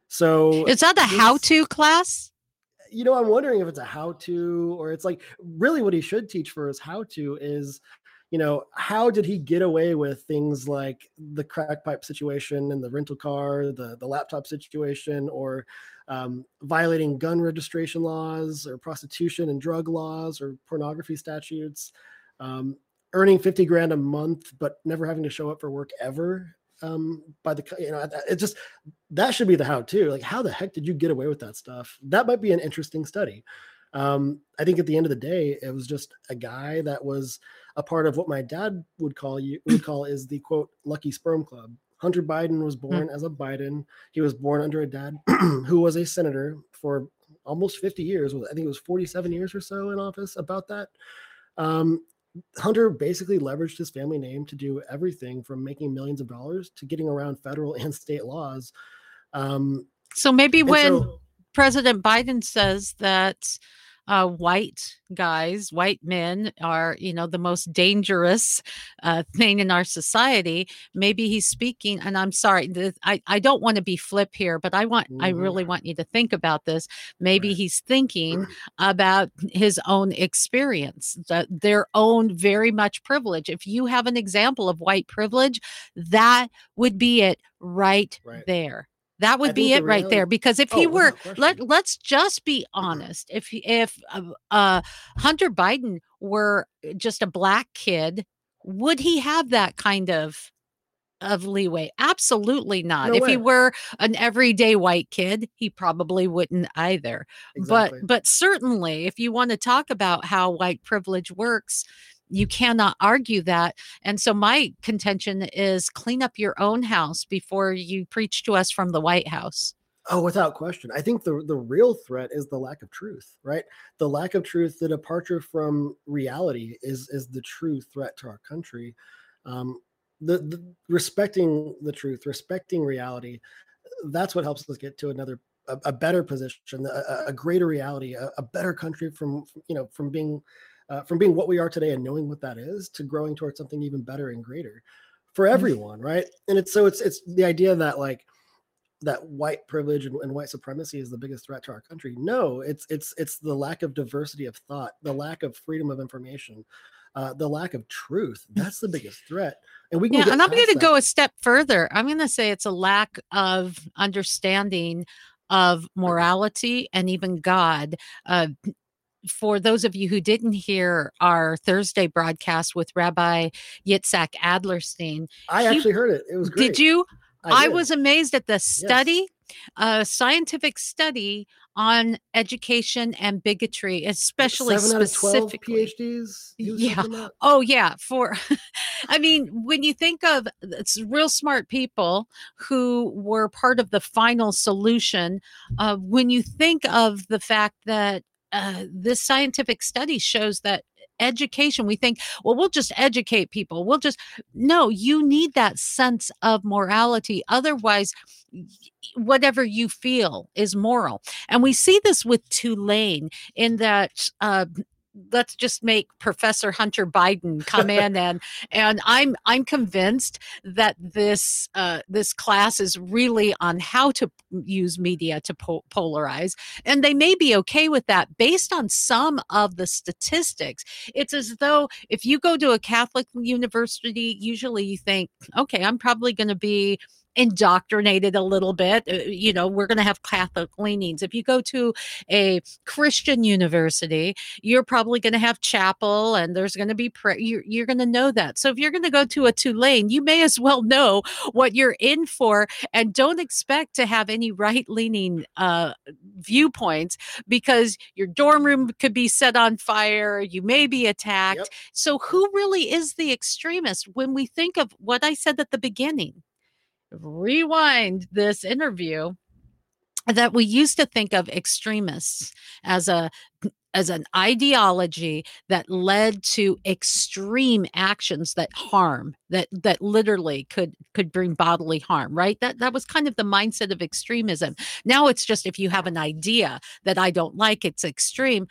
Speaker 4: So
Speaker 3: Is that a
Speaker 4: this-
Speaker 3: how-to class?
Speaker 4: you know, I'm wondering if it's a how-to or it's like really what he should teach for us how-to is, you know, how did he get away with things like the crack pipe situation and the rental car, the, the laptop situation, or um, violating gun registration laws or prostitution and drug laws or pornography statutes, um, earning fifty grand a month, but never having to show up for work ever. Um, by the, you know, it just, that should be the how-to. Like, how the heck did you get away with that stuff? That might be an interesting study. Um, I think at the end of the day, it was just a guy that was a part of what my dad would call you would call is the quote lucky sperm club. Hunter Biden was born as a Biden. He was born under a dad who was a senator for almost fifty years. I think it was forty-seven years or so in office. About that. Um, Hunter basically leveraged his family name to do everything from making millions of dollars to getting around federal and state laws. Um,
Speaker 3: So maybe
Speaker 4: and
Speaker 3: when
Speaker 4: so-
Speaker 3: President Biden says that uh, white guys, white men are, you know, the most dangerous uh, thing in our society, maybe he's speaking, and I'm sorry, th- I, I don't want to be flip here, but I want, I
Speaker 4: Mhm.
Speaker 3: really want you to think about this. Maybe
Speaker 4: Right.
Speaker 3: he's thinking about his own experience, that their own very much privilege. If you have an example of white privilege, that would be it right,
Speaker 4: Right.
Speaker 3: there. That would
Speaker 4: I
Speaker 3: be
Speaker 4: think
Speaker 3: it
Speaker 4: the
Speaker 3: right
Speaker 4: reality-
Speaker 3: there. Because if
Speaker 4: Oh,
Speaker 3: he were,
Speaker 4: without
Speaker 3: let
Speaker 4: question.
Speaker 3: let's just be honest. If he- if uh, uh, Hunter Biden were just a black kid, would he have that kind of of leeway? Absolutely not.
Speaker 4: No
Speaker 3: if he
Speaker 4: way.
Speaker 3: were an everyday white kid, he probably wouldn't either.
Speaker 4: Exactly.
Speaker 3: But but certainly, if you want to talk about how white privilege works, you cannot argue that. And so my contention is clean up your own house before you preach to us from the White House.
Speaker 4: Oh, without question. I think the, the real threat is the lack of truth, right? The lack of truth, the departure from reality is, is the true threat to our country. Um, the, the respecting the truth, respecting reality, that's what helps us get to another, a, a better position, a, a greater reality, a, a better country from, you know, from being, uh, from being what we are today and knowing what that is to growing towards something even better and greater for everyone. Right. And it's, so it's, it's the idea that like, that white privilege and, and white supremacy is the biggest threat to our country. No, it's it's it's the lack of diversity of thought, the lack of freedom of information, uh, the lack of truth. That's the biggest threat. And we can.
Speaker 3: Yeah,
Speaker 4: get
Speaker 3: and I'm
Speaker 4: past
Speaker 3: going to
Speaker 4: that.
Speaker 3: go a step further. I'm going to say it's a lack of understanding of morality and even God. Uh, for those of you who didn't hear our Thursday broadcast with Rabbi Yitzhak Adlerstein,
Speaker 4: I
Speaker 3: he-
Speaker 4: actually heard it. It was great.
Speaker 3: did you? I,
Speaker 4: did.
Speaker 3: was amazed at the study, a scientific study on education and bigotry, especially
Speaker 4: seven out of twelve
Speaker 3: specifically.
Speaker 4: PhDs. He was
Speaker 3: Yeah.
Speaker 4: talking about?
Speaker 3: Oh, yeah. For, I mean, when you think of it's real smart people who were part of the final solution, uh, when you think of the fact that uh, this scientific study shows that education, we think, well, we'll just educate people. We'll just, no, you need that sense of morality. Otherwise, whatever you feel is moral. And we see this with Tulane in that, uh, let's just make Professor Hunter Biden come in and and I'm I'm convinced that this uh, this class is really on how to use media to po- polarize, and they may be okay with that based on some of the statistics. It's as though if you go to a Catholic university, usually you think, okay, I'm probably going to be indoctrinated a little bit. Uh, you know, we're going to have Catholic leanings. If you go to a Christian university, you're probably going to have chapel and there's going to be prayer. You're, you're going to know that. So if you're going to go to a Tulane, you may as well know what you're in for and don't expect to have any right leaning uh, viewpoints because your dorm room could be set on fire. You may be attacked.
Speaker 4: Yep.
Speaker 3: So who really is the extremist when we think of what I said at the beginning? Rewind this interview, that we used to think of extremists as a as an ideology that led to extreme actions that harm, that that literally could could bring bodily harm, right? That that was kind of the mindset of extremism. Now it's just if you have an idea that I don't like, it's extreme.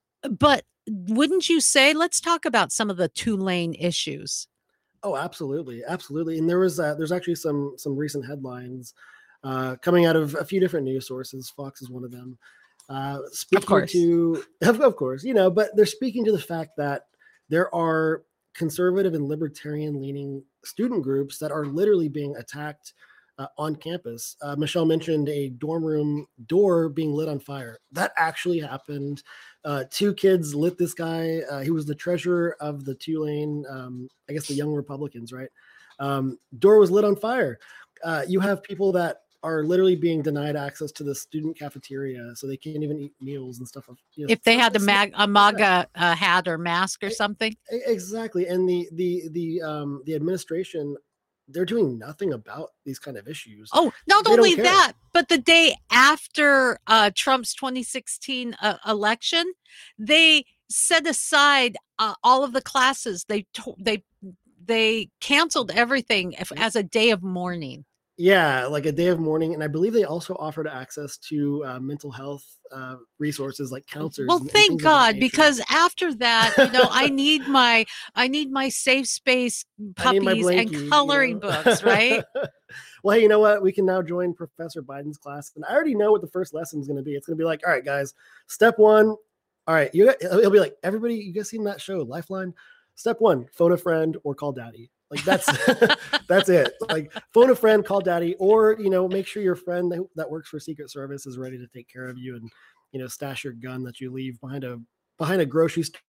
Speaker 3: But wouldn't you say, let's talk about some of the Tulane issues?
Speaker 4: Oh, absolutely, absolutely. And there was uh, there's actually some some recent headlines uh, coming out of a few different news sources. Fox is one of them. Uh, speaking
Speaker 3: Of course.
Speaker 4: to, of, of course, you know, but they're speaking to the fact that there are conservative and libertarian leaning student groups that are literally being attacked uh, on campus. Uh, Michelle mentioned a dorm room door being lit on fire. That actually happened. Uh, two kids lit this guy. Uh, he was the treasurer of the Tulane, um, I guess the Young Republicans, right? Um, door was lit on fire. Uh, you have people that are literally being denied access to the student cafeteria, so they can't even eat meals and stuff. You know,
Speaker 3: If they had a,
Speaker 4: stuff
Speaker 3: mag- a
Speaker 4: like
Speaker 3: MAGA uh, hat or mask or something.
Speaker 4: that. E- Exactly. And the the the um, the administration, they're doing nothing about these kind of issues.
Speaker 3: Oh, not
Speaker 4: They don't
Speaker 3: only
Speaker 4: care.
Speaker 3: that, but the day after uh, Trump's twenty sixteen uh, election, they set aside uh, all of the classes. They to- they they canceled everything if, as a day of mourning.
Speaker 4: Yeah, like a day of mourning, and I believe they also offered access to uh, mental health uh, resources like counselors.
Speaker 3: Well,
Speaker 4: and- and
Speaker 3: thank
Speaker 4: things of that
Speaker 3: God,
Speaker 4: nature.
Speaker 3: because after that, you know, I need my I need my safe space
Speaker 4: I need my
Speaker 3: puppies
Speaker 4: blankie,
Speaker 3: and
Speaker 4: you
Speaker 3: coloring
Speaker 4: know?
Speaker 3: books, right?
Speaker 4: Well, hey, you know what? We can now join Professor Biden's class, and I already know what the first lesson is going to be. It's going to be like, all right, guys, step one. All right, you. It'll be like, everybody, you guys seen that show, Lifeline? Step one: phone a friend or call daddy. Like that's that's it. Like phone a friend, call daddy, or you know, make sure your friend that, that works for Secret Service is ready to take care of you, and you know, stash your gun that you leave behind a behind a grocery store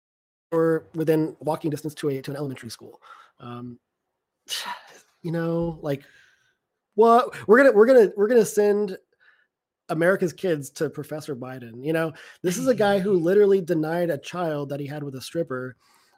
Speaker 4: or within walking distance to a to an elementary school. Um, you know, like what we're gonna we're gonna we're gonna send America's kids to Professor Biden. You know, this is a guy who literally denied a child that he had with a stripper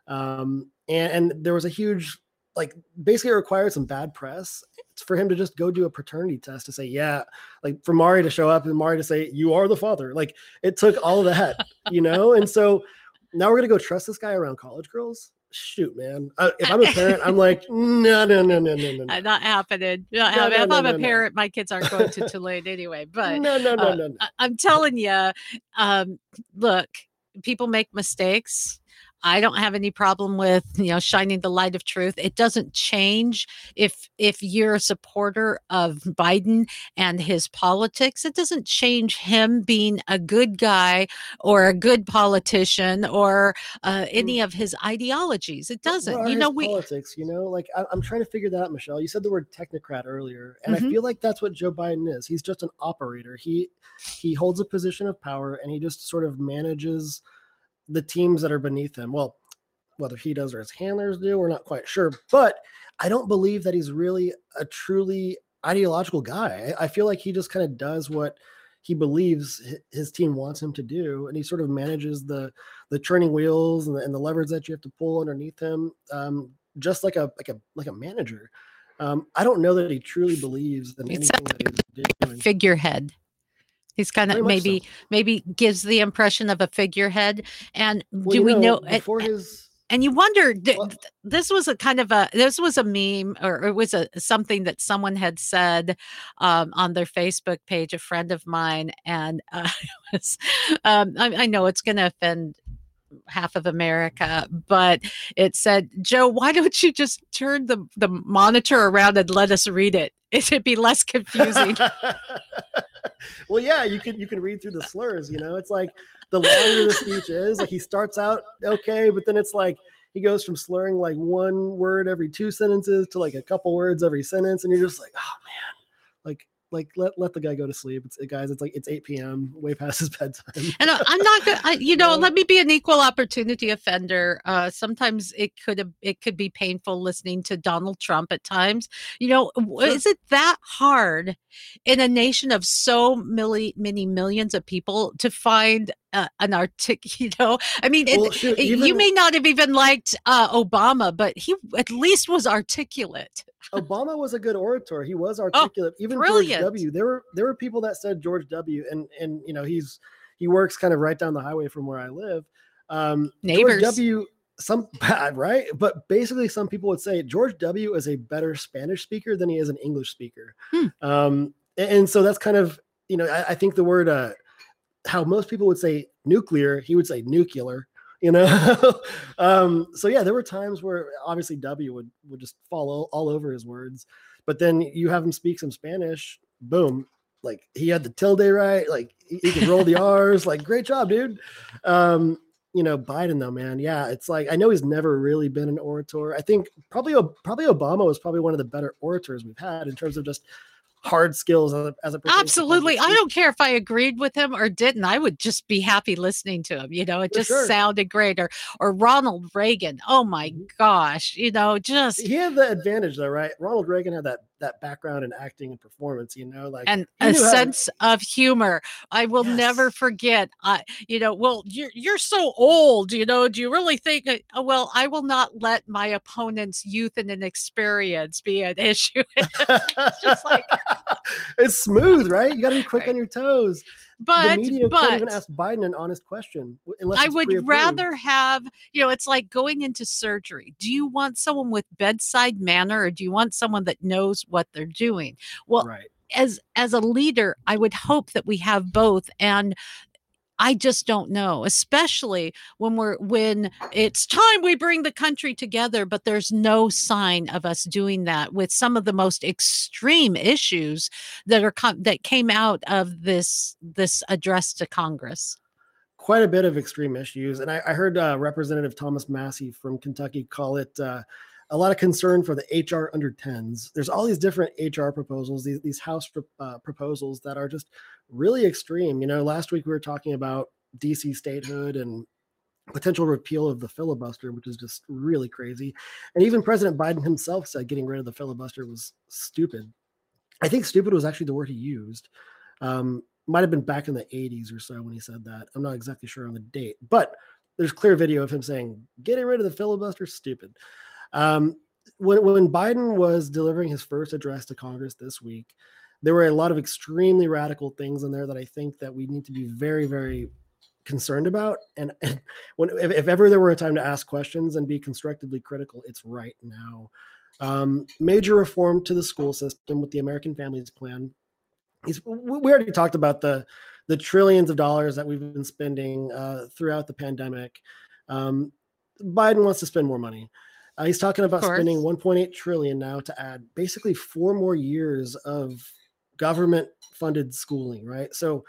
Speaker 4: Um, and, and there was a huge, like, basically it required some bad press for him to just go do a paternity test to say, yeah, like for Maury to show up and Maury to say, you are the father. Like it took all of that, you know? And so now we're going to go trust this guy around college girls. Shoot, man. Uh, if I'm a parent, I'm like, no, no, no, no, no, no.
Speaker 3: Uh, not happening. Not
Speaker 4: No,
Speaker 3: happening.
Speaker 4: no,
Speaker 3: If
Speaker 4: no,
Speaker 3: I'm
Speaker 4: no,
Speaker 3: a
Speaker 4: no.
Speaker 3: parent, my kids aren't going to Tulane anyway. But
Speaker 4: No, no, no,
Speaker 3: uh,
Speaker 4: no, no.
Speaker 3: I- I'm telling you, um, look, people make mistakes. I don't have any problem with, you know, shining the light of truth. It doesn't change if if you're a supporter of Biden and his politics. It doesn't change him being a good guy or a good politician or uh, any of his ideologies. It doesn't.
Speaker 4: What are
Speaker 3: You know,
Speaker 4: his
Speaker 3: we
Speaker 4: politics, you know, like I, I'm trying to figure that out, Michelle. You said the word technocrat earlier, and
Speaker 3: Mhm.
Speaker 4: I feel like that's what Joe Biden is. He's just an operator. He he holds a position of power, and he just sort of manages the teams that are beneath him. Well, whether he does or his handlers do, we're not quite sure. But I don't believe that he's really a truly ideological guy. I, I feel like he just kind of does what he believes hi- his team wants him to do, and he sort of manages the the turning wheels and the, and the levers that you have to pull underneath him, um, just like a like a like a manager. Um, I don't know that he truly believes in
Speaker 3: It's
Speaker 4: anything that he's
Speaker 3: a
Speaker 4: doing.
Speaker 3: figurehead. He's kind
Speaker 4: Very
Speaker 3: of
Speaker 4: much
Speaker 3: maybe
Speaker 4: so.
Speaker 3: maybe gives the impression of a figurehead. And
Speaker 4: Well,
Speaker 3: do
Speaker 4: you
Speaker 3: we know? And,
Speaker 4: before his
Speaker 3: and you wonder, th-
Speaker 4: well,
Speaker 3: th- this was a kind of a this was a meme, or it was a something that someone had said um, on their Facebook page. A friend of mine, and uh, it was, um, I, I know it's going to offend half of America, but it said, Joe, why don't you just turn the, the monitor around and let us read it? It'd be less confusing.
Speaker 4: well, yeah, you can you can read through the slurs. You know, it's like the longer the speech is, like he starts out okay, but then it's like he goes from slurring like one word every two sentences to like a couple words every sentence, and you're just like, oh man, like like let let the guy go to sleep. It's guys, it's like it's eight p.m. way past his bedtime.
Speaker 3: And I, I'm not gonna, I, you know,
Speaker 4: No.
Speaker 3: let me be an equal opportunity offender. Uh, sometimes it could have, it could be painful listening to Donald Trump at times. You know, w-
Speaker 4: Sure.
Speaker 3: is it that hard in a nation of so many, many millions of people to find uh, an artic? You know, I mean, it,
Speaker 4: Well, shoot,
Speaker 3: it- you
Speaker 4: even-
Speaker 3: may not have even liked uh, Obama, but he at least was articulate.
Speaker 4: Obama was a good orator. He was articulate. Even George
Speaker 3: brilliant.
Speaker 4: W. There were there were people that said George W. and and you know he's he works kind of right down the highway from where I live. Um,
Speaker 3: Neighbors.
Speaker 4: George W. Some bad right, but basically some people would say George W. is a better Spanish speaker than he is an English speaker.
Speaker 3: Hmm.
Speaker 4: Um, and, and so that's kind of you know I, I think the word uh, how most people would say nuclear, he would say nuclear. You know, um, so yeah, there were times where obviously W would would just fall all, all over his words, but then you have him speak some Spanish, boom, like he had the tilde right, like he, he could roll the R's, like great job, dude. Um, you know, Biden though, man, yeah, it's like I know he's never really been an orator. I think probably probably Obama was probably one of the better orators we've had in terms of just hard skills as, as it pertains to
Speaker 3: Absolutely.
Speaker 4: public
Speaker 3: I
Speaker 4: speaking.
Speaker 3: don't care if I agreed with him or didn't. I would just be happy listening to him. You know, it
Speaker 4: For
Speaker 3: just
Speaker 4: sure.
Speaker 3: sounded great. Or or Ronald Reagan. Oh my
Speaker 4: Mhm.
Speaker 3: gosh. You know, just
Speaker 4: He had the advantage though, right? Ronald Reagan had that that background in acting and performance, you know, like
Speaker 3: and
Speaker 4: he
Speaker 3: a
Speaker 4: knew how to-
Speaker 3: sense of humor. I will never
Speaker 4: Yes.
Speaker 3: forget. I, you know, well, you're you're so old. You know, do you really think? that- oh, well, I will not let my opponent's youth and inexperience be an issue. just like-
Speaker 4: it's smooth, right? You got to be quick
Speaker 3: Right.
Speaker 4: on your toes. the
Speaker 3: But
Speaker 4: media can't even
Speaker 3: but
Speaker 4: ask Biden an honest question unless
Speaker 3: I
Speaker 4: it's
Speaker 3: would
Speaker 4: pre-approved.
Speaker 3: rather have, you know, it's like going into surgery. Do you want someone with bedside manner or do you want someone that knows what they're doing? Well,
Speaker 4: right.
Speaker 3: as as a leader, I would hope that we have both. And I just don't know, especially when we're when it's time we bring the country together, but there's no sign of us doing that with some of the most extreme issues that are com- that came out of this this address to Congress.
Speaker 4: Quite a bit of extreme issues, and I, I heard uh, Representative Thomas Massey from Kentucky call it uh, a lot of concern for the H R under tens. There's all these different H R proposals, these these House uh, proposals that are just really extreme. You know, last week we were talking about D C statehood and potential repeal of the filibuster, which is just really crazy. And even President Biden himself said getting rid of the filibuster was stupid. I think stupid was actually the word he used. Um, might have been back in the eighties or so when he said that. I'm not exactly sure on the date, but there's clear video of him saying, getting rid of the filibuster, stupid. Um, when, when Biden was delivering his first address to Congress this week, there were a lot of extremely radical things in there that I think that we need to be very, very concerned about. And, and when, if, if ever there were a time to ask questions and be constructively critical, it's right now. Um, major reform to the school system with the American Families Plan. He's, we already talked about the, the trillions of dollars that we've been spending uh, throughout the pandemic. Um, Biden wants to spend more money. Uh, he's talking about spending one point eight trillion now to add basically four more years of government funded schooling, right? So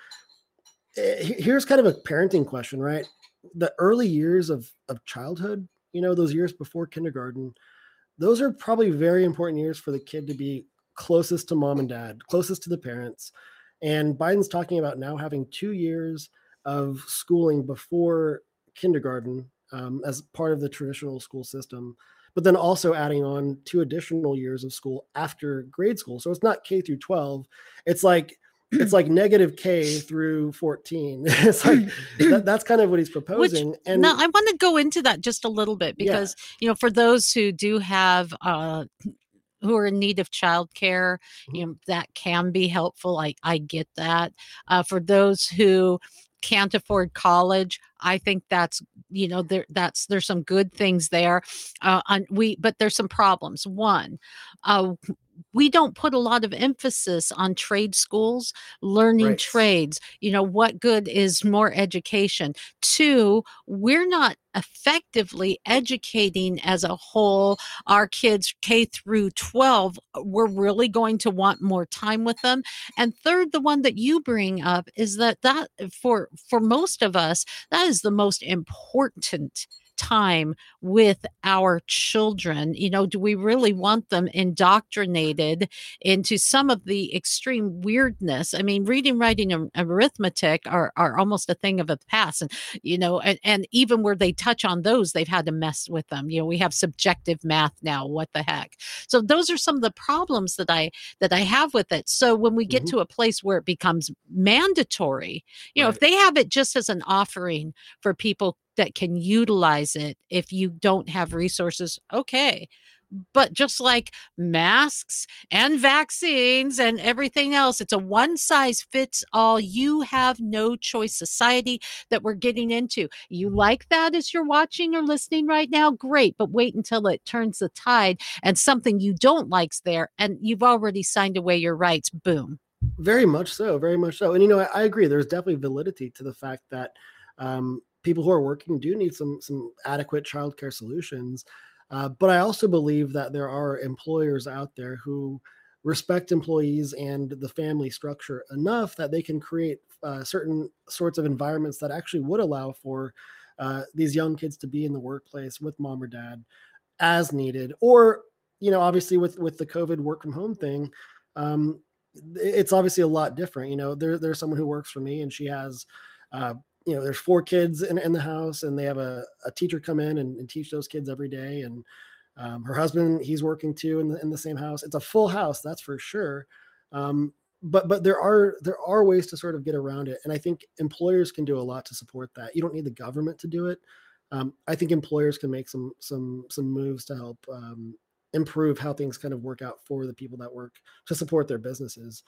Speaker 4: uh, here's kind of a parenting question, right? The early years of, of childhood, you know, those years before kindergarten, those are probably very important years for the kid to be closest to mom and dad, closest to the parents. And Biden's talking about now having two years of schooling before kindergarten um, as part of the traditional school system, but then also adding on two additional years of school after grade school. So it's not K through twelve. It's like it's like negative K through fourteen. It's like that, that's kind of what he's proposing.
Speaker 3: Which,
Speaker 4: and
Speaker 3: now I want to go into that just a little bit because, yeah. you know, for those who do have uh, who are in need of childcare, you know, that can be helpful. I, I get that. Uh, for those who can't afford college, I think that's, you know, there that's there's some good things there. Uh, on we, but there's some problems. One, uh, we don't put a lot of emphasis on trade schools, learning right. trades. You know, what good is more education? Two, we're not effectively educating as a whole our kids K through twelve. We're really going to want more time with them. And third, the one that you bring up is that that for for most of us, that is the most important time with our children. You know, do we really want them indoctrinated into some of the extreme weirdness? I mean, reading, writing, and arithmetic are, are almost a thing of the past. And, you know, and, and even where they touch on those, they've had to mess with them. You know, we have subjective math now. What the heck? So those are some of the problems that I, that I have with it. So when we get mm-hmm. to a place where it becomes mandatory, you know, right. if they have it just as an offering for people that can utilize it, if you don't have resources, okay. But just like masks and vaccines and everything else, it's a one size fits all. You have no choice society that we're getting into. You like that as you're watching or listening right now? Great. But wait until it turns the tide and something you don't like's there and you've already signed away your rights. Boom.
Speaker 4: Very much so. Very much so. And, you know, I, I agree. There's definitely validity to the fact that, um, people who are working do need some some adequate childcare solutions. Uh, but I also believe that there are employers out there who respect employees and the family structure enough that they can create uh, certain sorts of environments that actually would allow for uh, these young kids to be in the workplace with mom or dad as needed. Or, you know, obviously with, with the COVID work from home thing, um, it's obviously a lot different. You know, there, there's someone who works for me and she has uh, you know, there's four kids in, in the house and they have a, a teacher come in and, and teach those kids every day. And um, her husband, he's working too in the, in the same house. It's a full house, that's for sure. Um, but, but there are, there are ways to sort of get around it. And I think employers can do a lot to support that. You don't need the government to do it. Um, I think employers can make some, some, some moves to help um, improve how things kind of work out for the people that work to support their businesses.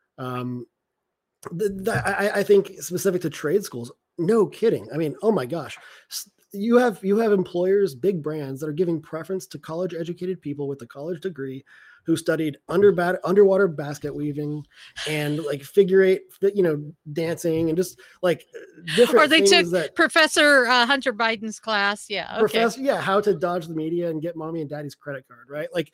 Speaker 4: Um, the, the, I, I think specific to trade schools, no kidding. I mean, oh my gosh, you have you have employers, big brands that are giving preference to college educated people with a college degree who studied under underwater basket weaving and like figure eight, you know, dancing and just like different.
Speaker 3: Or they
Speaker 4: things
Speaker 3: took
Speaker 4: that
Speaker 3: Professor uh, Hunter Biden's class. Yeah. Okay.
Speaker 4: Professor, yeah, how to dodge the media and get mommy and daddy's credit card, right? Like,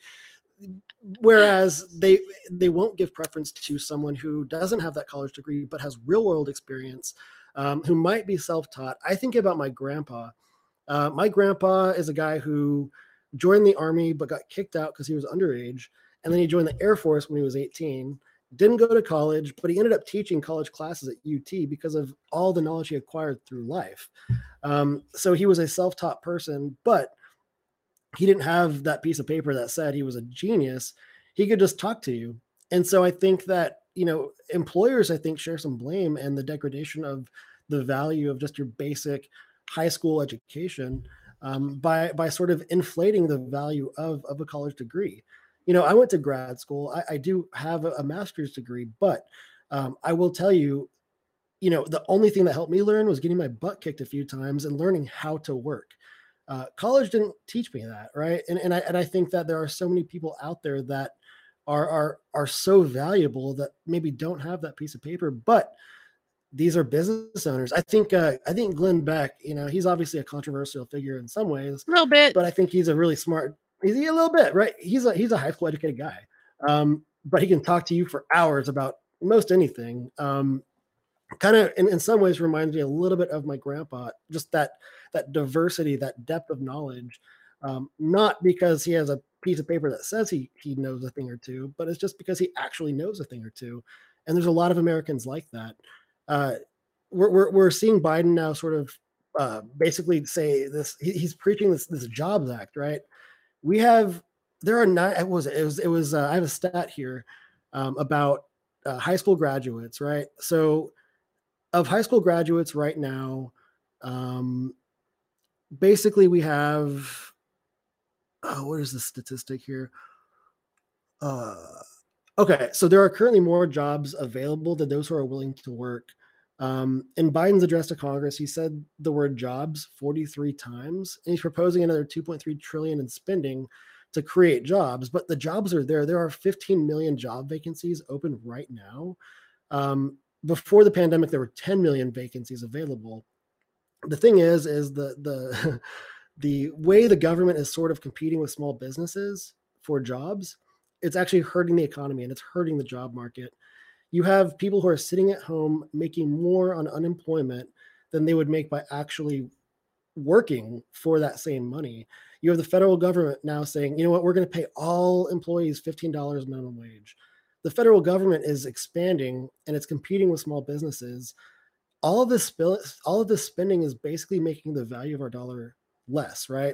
Speaker 4: whereas they they won't give preference to someone who doesn't have that college degree but has real world experience. Um, who might be self-taught. I think about my grandpa. Uh, my grandpa is a guy who joined the Army but got kicked out because he was underage. And then he joined the Air Force when he was eighteen. Didn't go to college, but he ended up teaching college classes at U T because of all the knowledge he acquired through life. Um, so he was a self-taught person, but he didn't have that piece of paper that said he was a genius. He could just talk to you. And so I think that, you know, employers, I think, share some blame and the degradation of the value of just your basic high school education um, by by sort of inflating the value of of a college degree. You know, I went to grad school. I, I do have a, a master's degree, but um, I will tell you, you know, the only thing that helped me learn was getting my butt kicked a few times and learning how to work. Uh, college didn't teach me that, right? And and I and I think that there are so many people out there that are are are so valuable that maybe don't have that piece of paper, but these are business owners. I think uh, I think Glenn Beck, you know, he's obviously a controversial figure in some ways,
Speaker 3: A little bit.
Speaker 4: but I think he's a really smart. He's a little bit, right? He's a he's a high school educated guy, um, but he can talk to you for hours about most anything. Um, kind of in, in some ways reminds me a little bit of my grandpa, just that that diversity, that depth of knowledge. Um, not because he has a piece of paper that says he he knows a thing or two, but it's just because he actually knows a thing or two. And there's a lot of Americans like that. Uh, we're, we're we're seeing Biden now sort of uh, basically say this. He, he's preaching this this Jobs Act, right? We have there are nine. It was it was it was. Uh, I have a stat here um, about uh, high school graduates, right? So of high school graduates right now, um, basically we have. Oh, what is the statistic here? Uh, okay, so there are currently more jobs available than those who are willing to work. Um, in Biden's address to Congress, he said the word jobs forty-three times, and he's proposing another two point three trillion in spending to create jobs. But the jobs are there. There are fifteen million job vacancies open right now. Um, before the pandemic, there were ten million vacancies available. The thing is, is the the the way the government is sort of competing with small businesses for jobs, it's actually hurting the economy and it's hurting the job market. You have people who are sitting at home making more on unemployment than they would make by actually working for that same money. You have the federal government now saying, you know what, we're going to pay all employees fifteen dollars minimum wage. The federal government is expanding and it's competing with small businesses. All of this spill, all of this spending is basically making the value of our dollar less, right?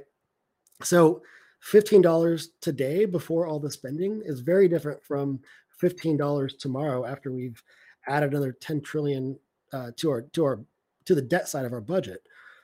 Speaker 4: So fifteen dollars today before all the spending is very different from fifteen dollars tomorrow after we've added another ten trillion uh, to our to our to the debt side of our budget.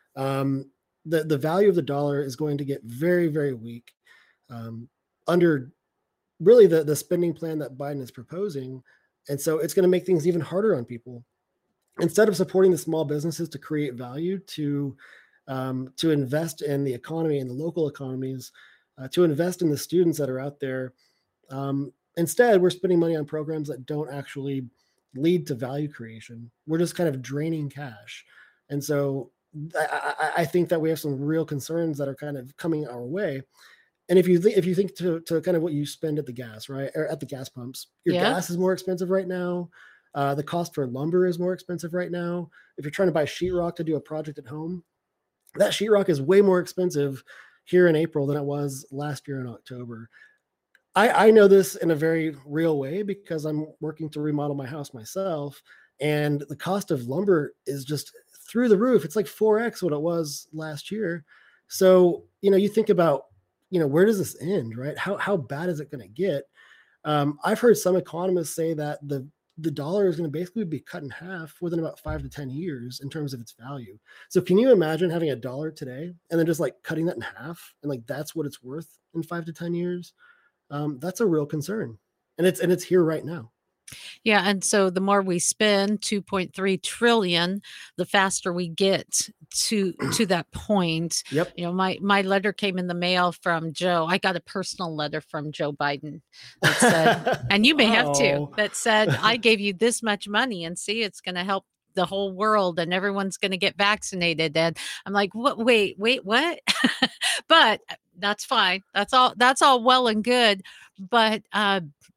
Speaker 4: Um, the the value of the dollar is going to get very very weak um, under really the the spending plan that Biden is proposing, and so it's going to make things even harder on people. Instead of supporting the small businesses to create value, to um, to invest in the economy and the local economies, uh, to invest in the students that are out there. Um, instead, we're spending money on programs that don't actually lead to value creation. We're just kind of draining cash. And so I, I, I think that we have some real concerns that are kind of coming our way. And if you think if you think to, to kind of what you spend at the gas, right, or at the gas pumps, your
Speaker 3: Yeah.
Speaker 4: gas is more expensive right now. Uh, the cost for lumber is more expensive right now. If you're trying to buy sheetrock to do a project at home, that sheetrock is way more expensive here in April than it was last year in October. I, I know this in a very real way because I'm working to remodel my house myself, and the cost of lumber is just through the roof. It's like four X what it was last year. So, you know, you think about, you know, where does this end, right? How how bad is it going to get? Um, I've heard some economists say that the the dollar is going to basically be cut in half within about five to ten years in terms of its value. So can you imagine having a dollar today and then just like cutting that in half and like that's what it's worth in five to ten years? Um, that's a real concern, and it's and it's here right now.
Speaker 3: Yeah, and so the more we spend, two point three trillion, the faster we get to to that point.
Speaker 4: Yep.
Speaker 3: You know, my my letter came in the mail from Joe. I got a personal letter from Joe Biden that said, and you may have too,
Speaker 4: Wow.
Speaker 3: that said, I gave you this much money and see, it's going to help the whole world and everyone's going to get vaccinated. And I'm like, what? Wait, wait, what? But that's fine. That's all. That's all well and good. But uh,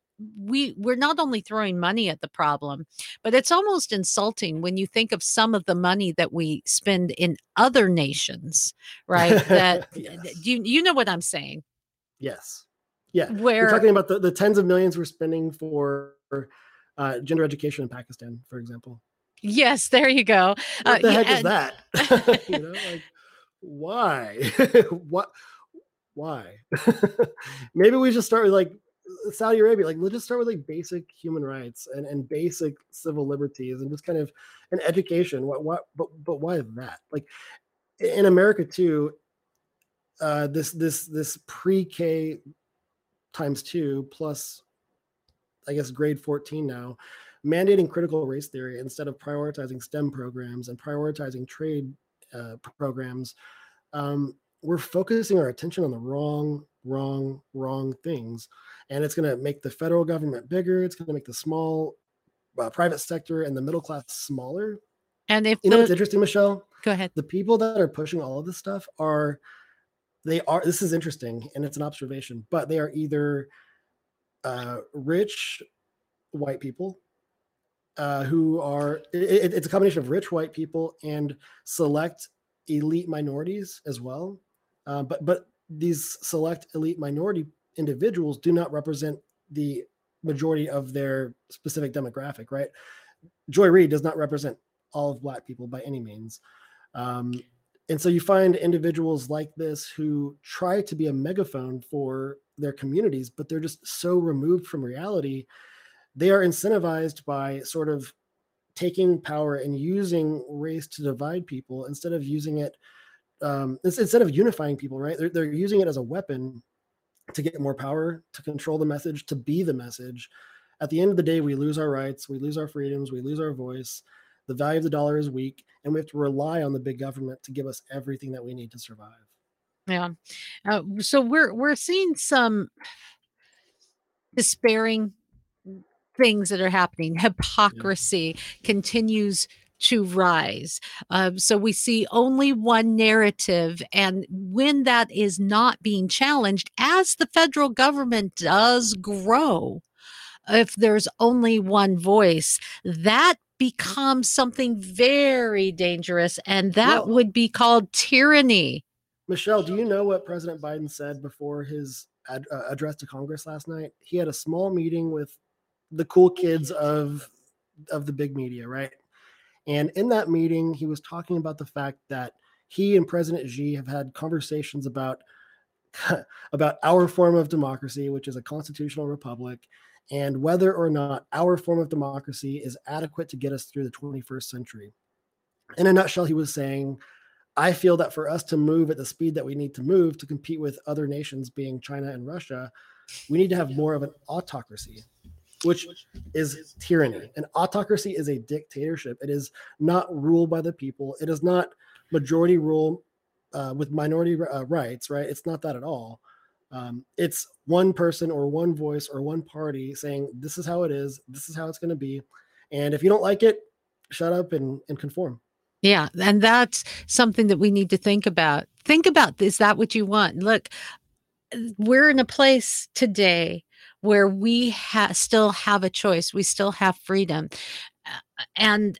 Speaker 3: we we're not only throwing money at the problem, but it's almost insulting when you think of some of the money that we spend in other nations, right? That
Speaker 4: Yes.
Speaker 3: you you know what I'm saying?
Speaker 4: Yes. Yeah. You're
Speaker 3: Where
Speaker 4: talking about the, the tens of millions we're spending for uh, gender education in Pakistan, for example.
Speaker 3: yes, there you go.
Speaker 4: What
Speaker 3: Uh,
Speaker 4: the
Speaker 3: yeah,
Speaker 4: heck is
Speaker 3: and-
Speaker 4: that? You know, like why? what? Why? Maybe we should start with like Saudi Arabia. Like, let's just start with like basic human rights and, and basic civil liberties and just kind of an education. What? What? But but why that? Like, in America too, uh, this this this pre-K times two plus, I guess, grade fourteen now, mandating critical race theory instead of prioritizing STEM programs and prioritizing trade uh, programs. Um, we're focusing our attention on the wrong, wrong, wrong things. And it's going to make the federal government bigger. It's going to make the small uh, private sector and the middle class smaller.
Speaker 3: And if
Speaker 4: you know
Speaker 3: the,
Speaker 4: what's interesting, Michelle?
Speaker 3: Go ahead.
Speaker 4: The people that are pushing all of this stuff are, they are, this is interesting and it's an observation, but they are either uh, rich white people uh, who are, it, it's a combination of rich white people and select elite minorities as well. Uh, but but these select elite minority individuals do not represent the majority of their specific demographic, right? Joy Reid does not represent all of Black people by any means. Um, and so you find individuals like this who try to be a megaphone for their communities, but they're just so removed from reality. They are incentivized by sort of taking power and using race to divide people instead of using it um, instead of unifying people, right? They're, they're using it as a weapon to get more power, to control the message, to be the message. At the end of the day, we lose our rights, we lose our freedoms, we lose our voice. The value of the dollar is weak, and we have to rely on the big government to give us everything that we need to survive.
Speaker 3: Yeah. Uh, so we're we're seeing some despairing things that are happening. Hypocrisy yeah. continues to rise. Um, so we see only one narrative. And when that is not being challenged, as the federal government does grow, if there's only one voice, that becomes something very dangerous. And that well, would be called tyranny.
Speaker 4: Michelle, do you know what President Biden said before his ad, uh, address to Congress last night? He had a small meeting with the cool kids of, of the big media, right? And in that meeting, he was talking about the fact that he and President Xi have had conversations about, about our form of democracy, which is a constitutional republic, and whether or not our form of democracy is adequate to get us through the twenty-first century. In a nutshell, he was saying, I feel that for us to move at the speed that we need to move to compete with other nations, being China and Russia, we need to have more of an autocracy, which is tyranny. An autocracy is a dictatorship. It is not ruled by the people. It is not majority rule uh, with minority uh, rights, right? It's not that at all. Um, it's one person or one voice or one party saying, this is how it is. This is how it's going to be. And if you don't like it, shut up and, and conform.
Speaker 3: Yeah. And that's something that we need to think about. Think about, is that what you want? Look, we're in a place today where we ha- still have a choice. We still have freedom. And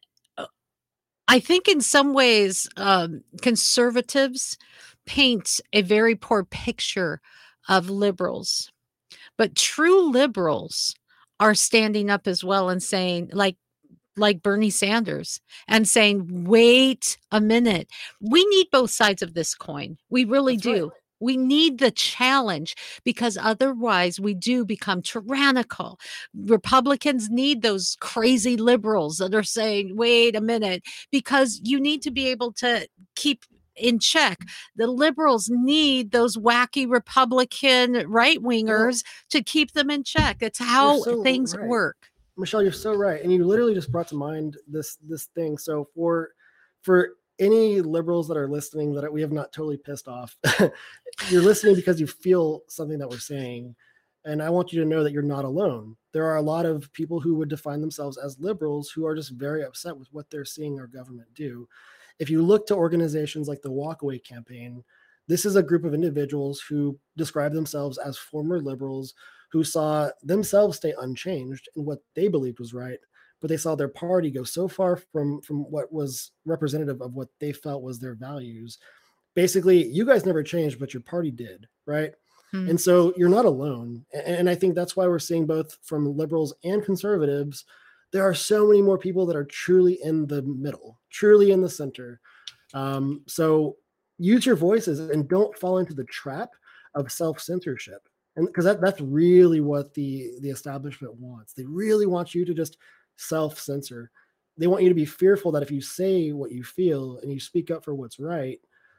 Speaker 3: I think in some ways, um, conservatives paint a very poor picture of liberals, but true liberals are standing up as well and saying, like, like Bernie Sanders, and saying, wait a minute, we need both sides of this coin. We really
Speaker 4: That's
Speaker 3: do.
Speaker 4: Right.
Speaker 3: We need the challenge, because otherwise we do become tyrannical. Republicans need those crazy liberals that are saying, wait a minute, because you need to be able to keep in check. The liberals need those wacky Republican right wingers well, to keep them in check. It's how
Speaker 4: so
Speaker 3: things
Speaker 4: right.
Speaker 3: work.
Speaker 4: Michelle, you're so right. And you literally just brought to mind this, this thing. So for, for any liberals that are listening that we have not totally pissed off, you're listening because you feel something that we're saying. And I want you to know that you're not alone. There are a lot of people who would define themselves as liberals who are just very upset with what they're seeing our government do. If you look to organizations like the Walkaway Campaign, this is a group of individuals who describe themselves as former liberals who saw themselves stay unchanged in what they believed was right, but they saw their party go so far from, from what was representative of what they felt was their values. Basically, you guys never changed, but your party did, right? Hmm. And so you're not alone. And I think that's why we're seeing both from liberals and conservatives, there are so many more people that are truly in the middle, truly in the center. Um, so use your voices and don't fall into the trap of self-censorship. And because that, that's really what the, the establishment wants. They really want you to just self-censor. They want you to be fearful that if you say what you feel and you speak up for what's right,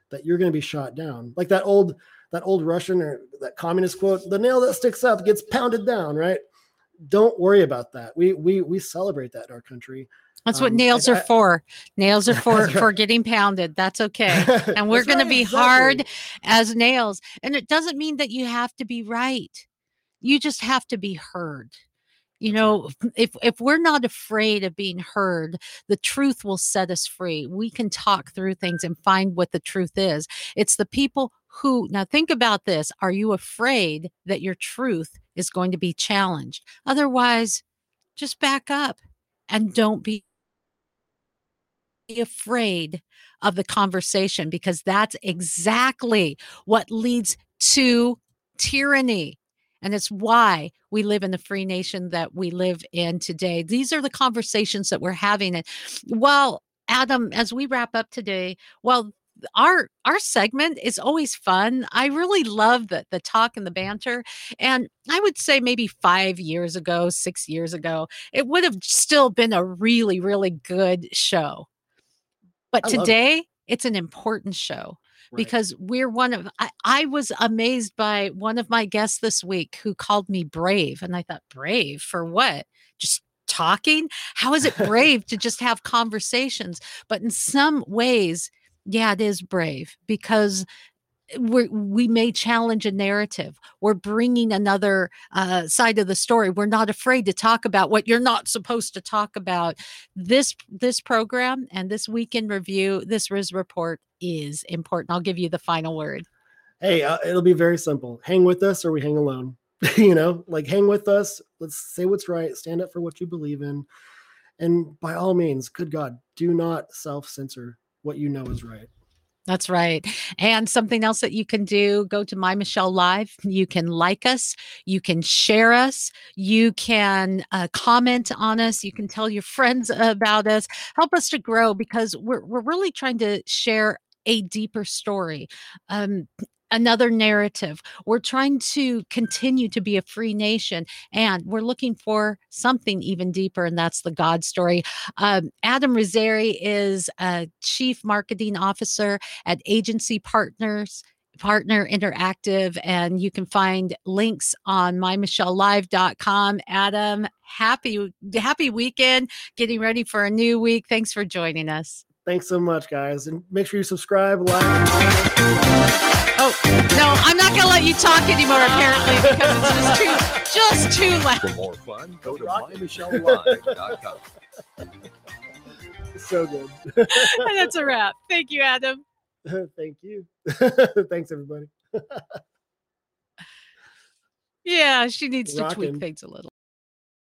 Speaker 4: that you're going to be shot down. Like that old that old Russian or that communist quote, the nail that sticks up gets pounded down, right? Don't worry about that. We we we celebrate that in our country.
Speaker 3: That's what
Speaker 4: Um,
Speaker 3: nails
Speaker 4: I-
Speaker 3: are for. Nails are for,
Speaker 4: That's right.
Speaker 3: for getting pounded. That's okay. And we're
Speaker 4: That's
Speaker 3: going to
Speaker 4: right,
Speaker 3: be
Speaker 4: exactly.
Speaker 3: hard as nails. And it doesn't mean that you have to be right. You just have to be heard. You know, if if we're not afraid of being heard, the truth will set us free. We can talk through things and find what the truth is. It's the people who, now think about this. Are you afraid that your truth is going to be challenged? Otherwise, just back up and don't be afraid of the conversation, because that's exactly what leads to tyranny. And it's why we live in the free nation that we live in today. These are the conversations that we're having. And well, Adam, as we wrap up today, well, our our segment is always fun. I really love the the talk and the banter. And I would say maybe five years ago, six years ago, it would have still been a really, really good show. But
Speaker 4: I love it.
Speaker 3: today, it's an important show.
Speaker 4: Right.
Speaker 3: Because we're one of, I, I was amazed by one of my guests this week who called me brave. And I thought, brave for what? Just talking? How is it brave to just have conversations? But in some ways, yeah, it is brave, because we we may challenge a narrative. We're bringing another uh, side of the story. We're not afraid to talk about what you're not supposed to talk about. This this program and this weekend review, this Riz Report is important. I'll give you the final word.
Speaker 4: Hey, uh, it'll be very simple. Hang with us or we hang alone. You know, like hang with us. Let's say what's right. Stand up for what you believe in. And by all means, good God, do not self-censor what you know is right.
Speaker 3: That's right. And something else that you can do, go to My Michelle Live. You can like us. You can share us. You can uh, comment on us. You can tell your friends about us. Help us to grow, because we're, we're really trying to share a deeper story. Um, Another narrative. We're trying to continue to be a free nation, and we're looking for something even deeper, and that's the God story. Um, Adam Rizzeri is a Chief Marketing Officer at Agency Partners, Partner Interactive, and you can find links on my michelle live dot com. Adam, happy, happy weekend, getting ready for a new week. Thanks for joining us.
Speaker 4: Thanks so much, guys. And make sure you subscribe, like.
Speaker 3: Oh, no, I'm not going to let you talk anymore, apparently, because it's just too, just too loud.
Speaker 2: For more fun, go to my michelle live dot com.
Speaker 4: So good.
Speaker 3: And that's a wrap. Thank you, Adam.
Speaker 4: Thank you. Thanks, everybody.
Speaker 3: Yeah, she needs to tweak
Speaker 4: Rockin'.
Speaker 3: things a little.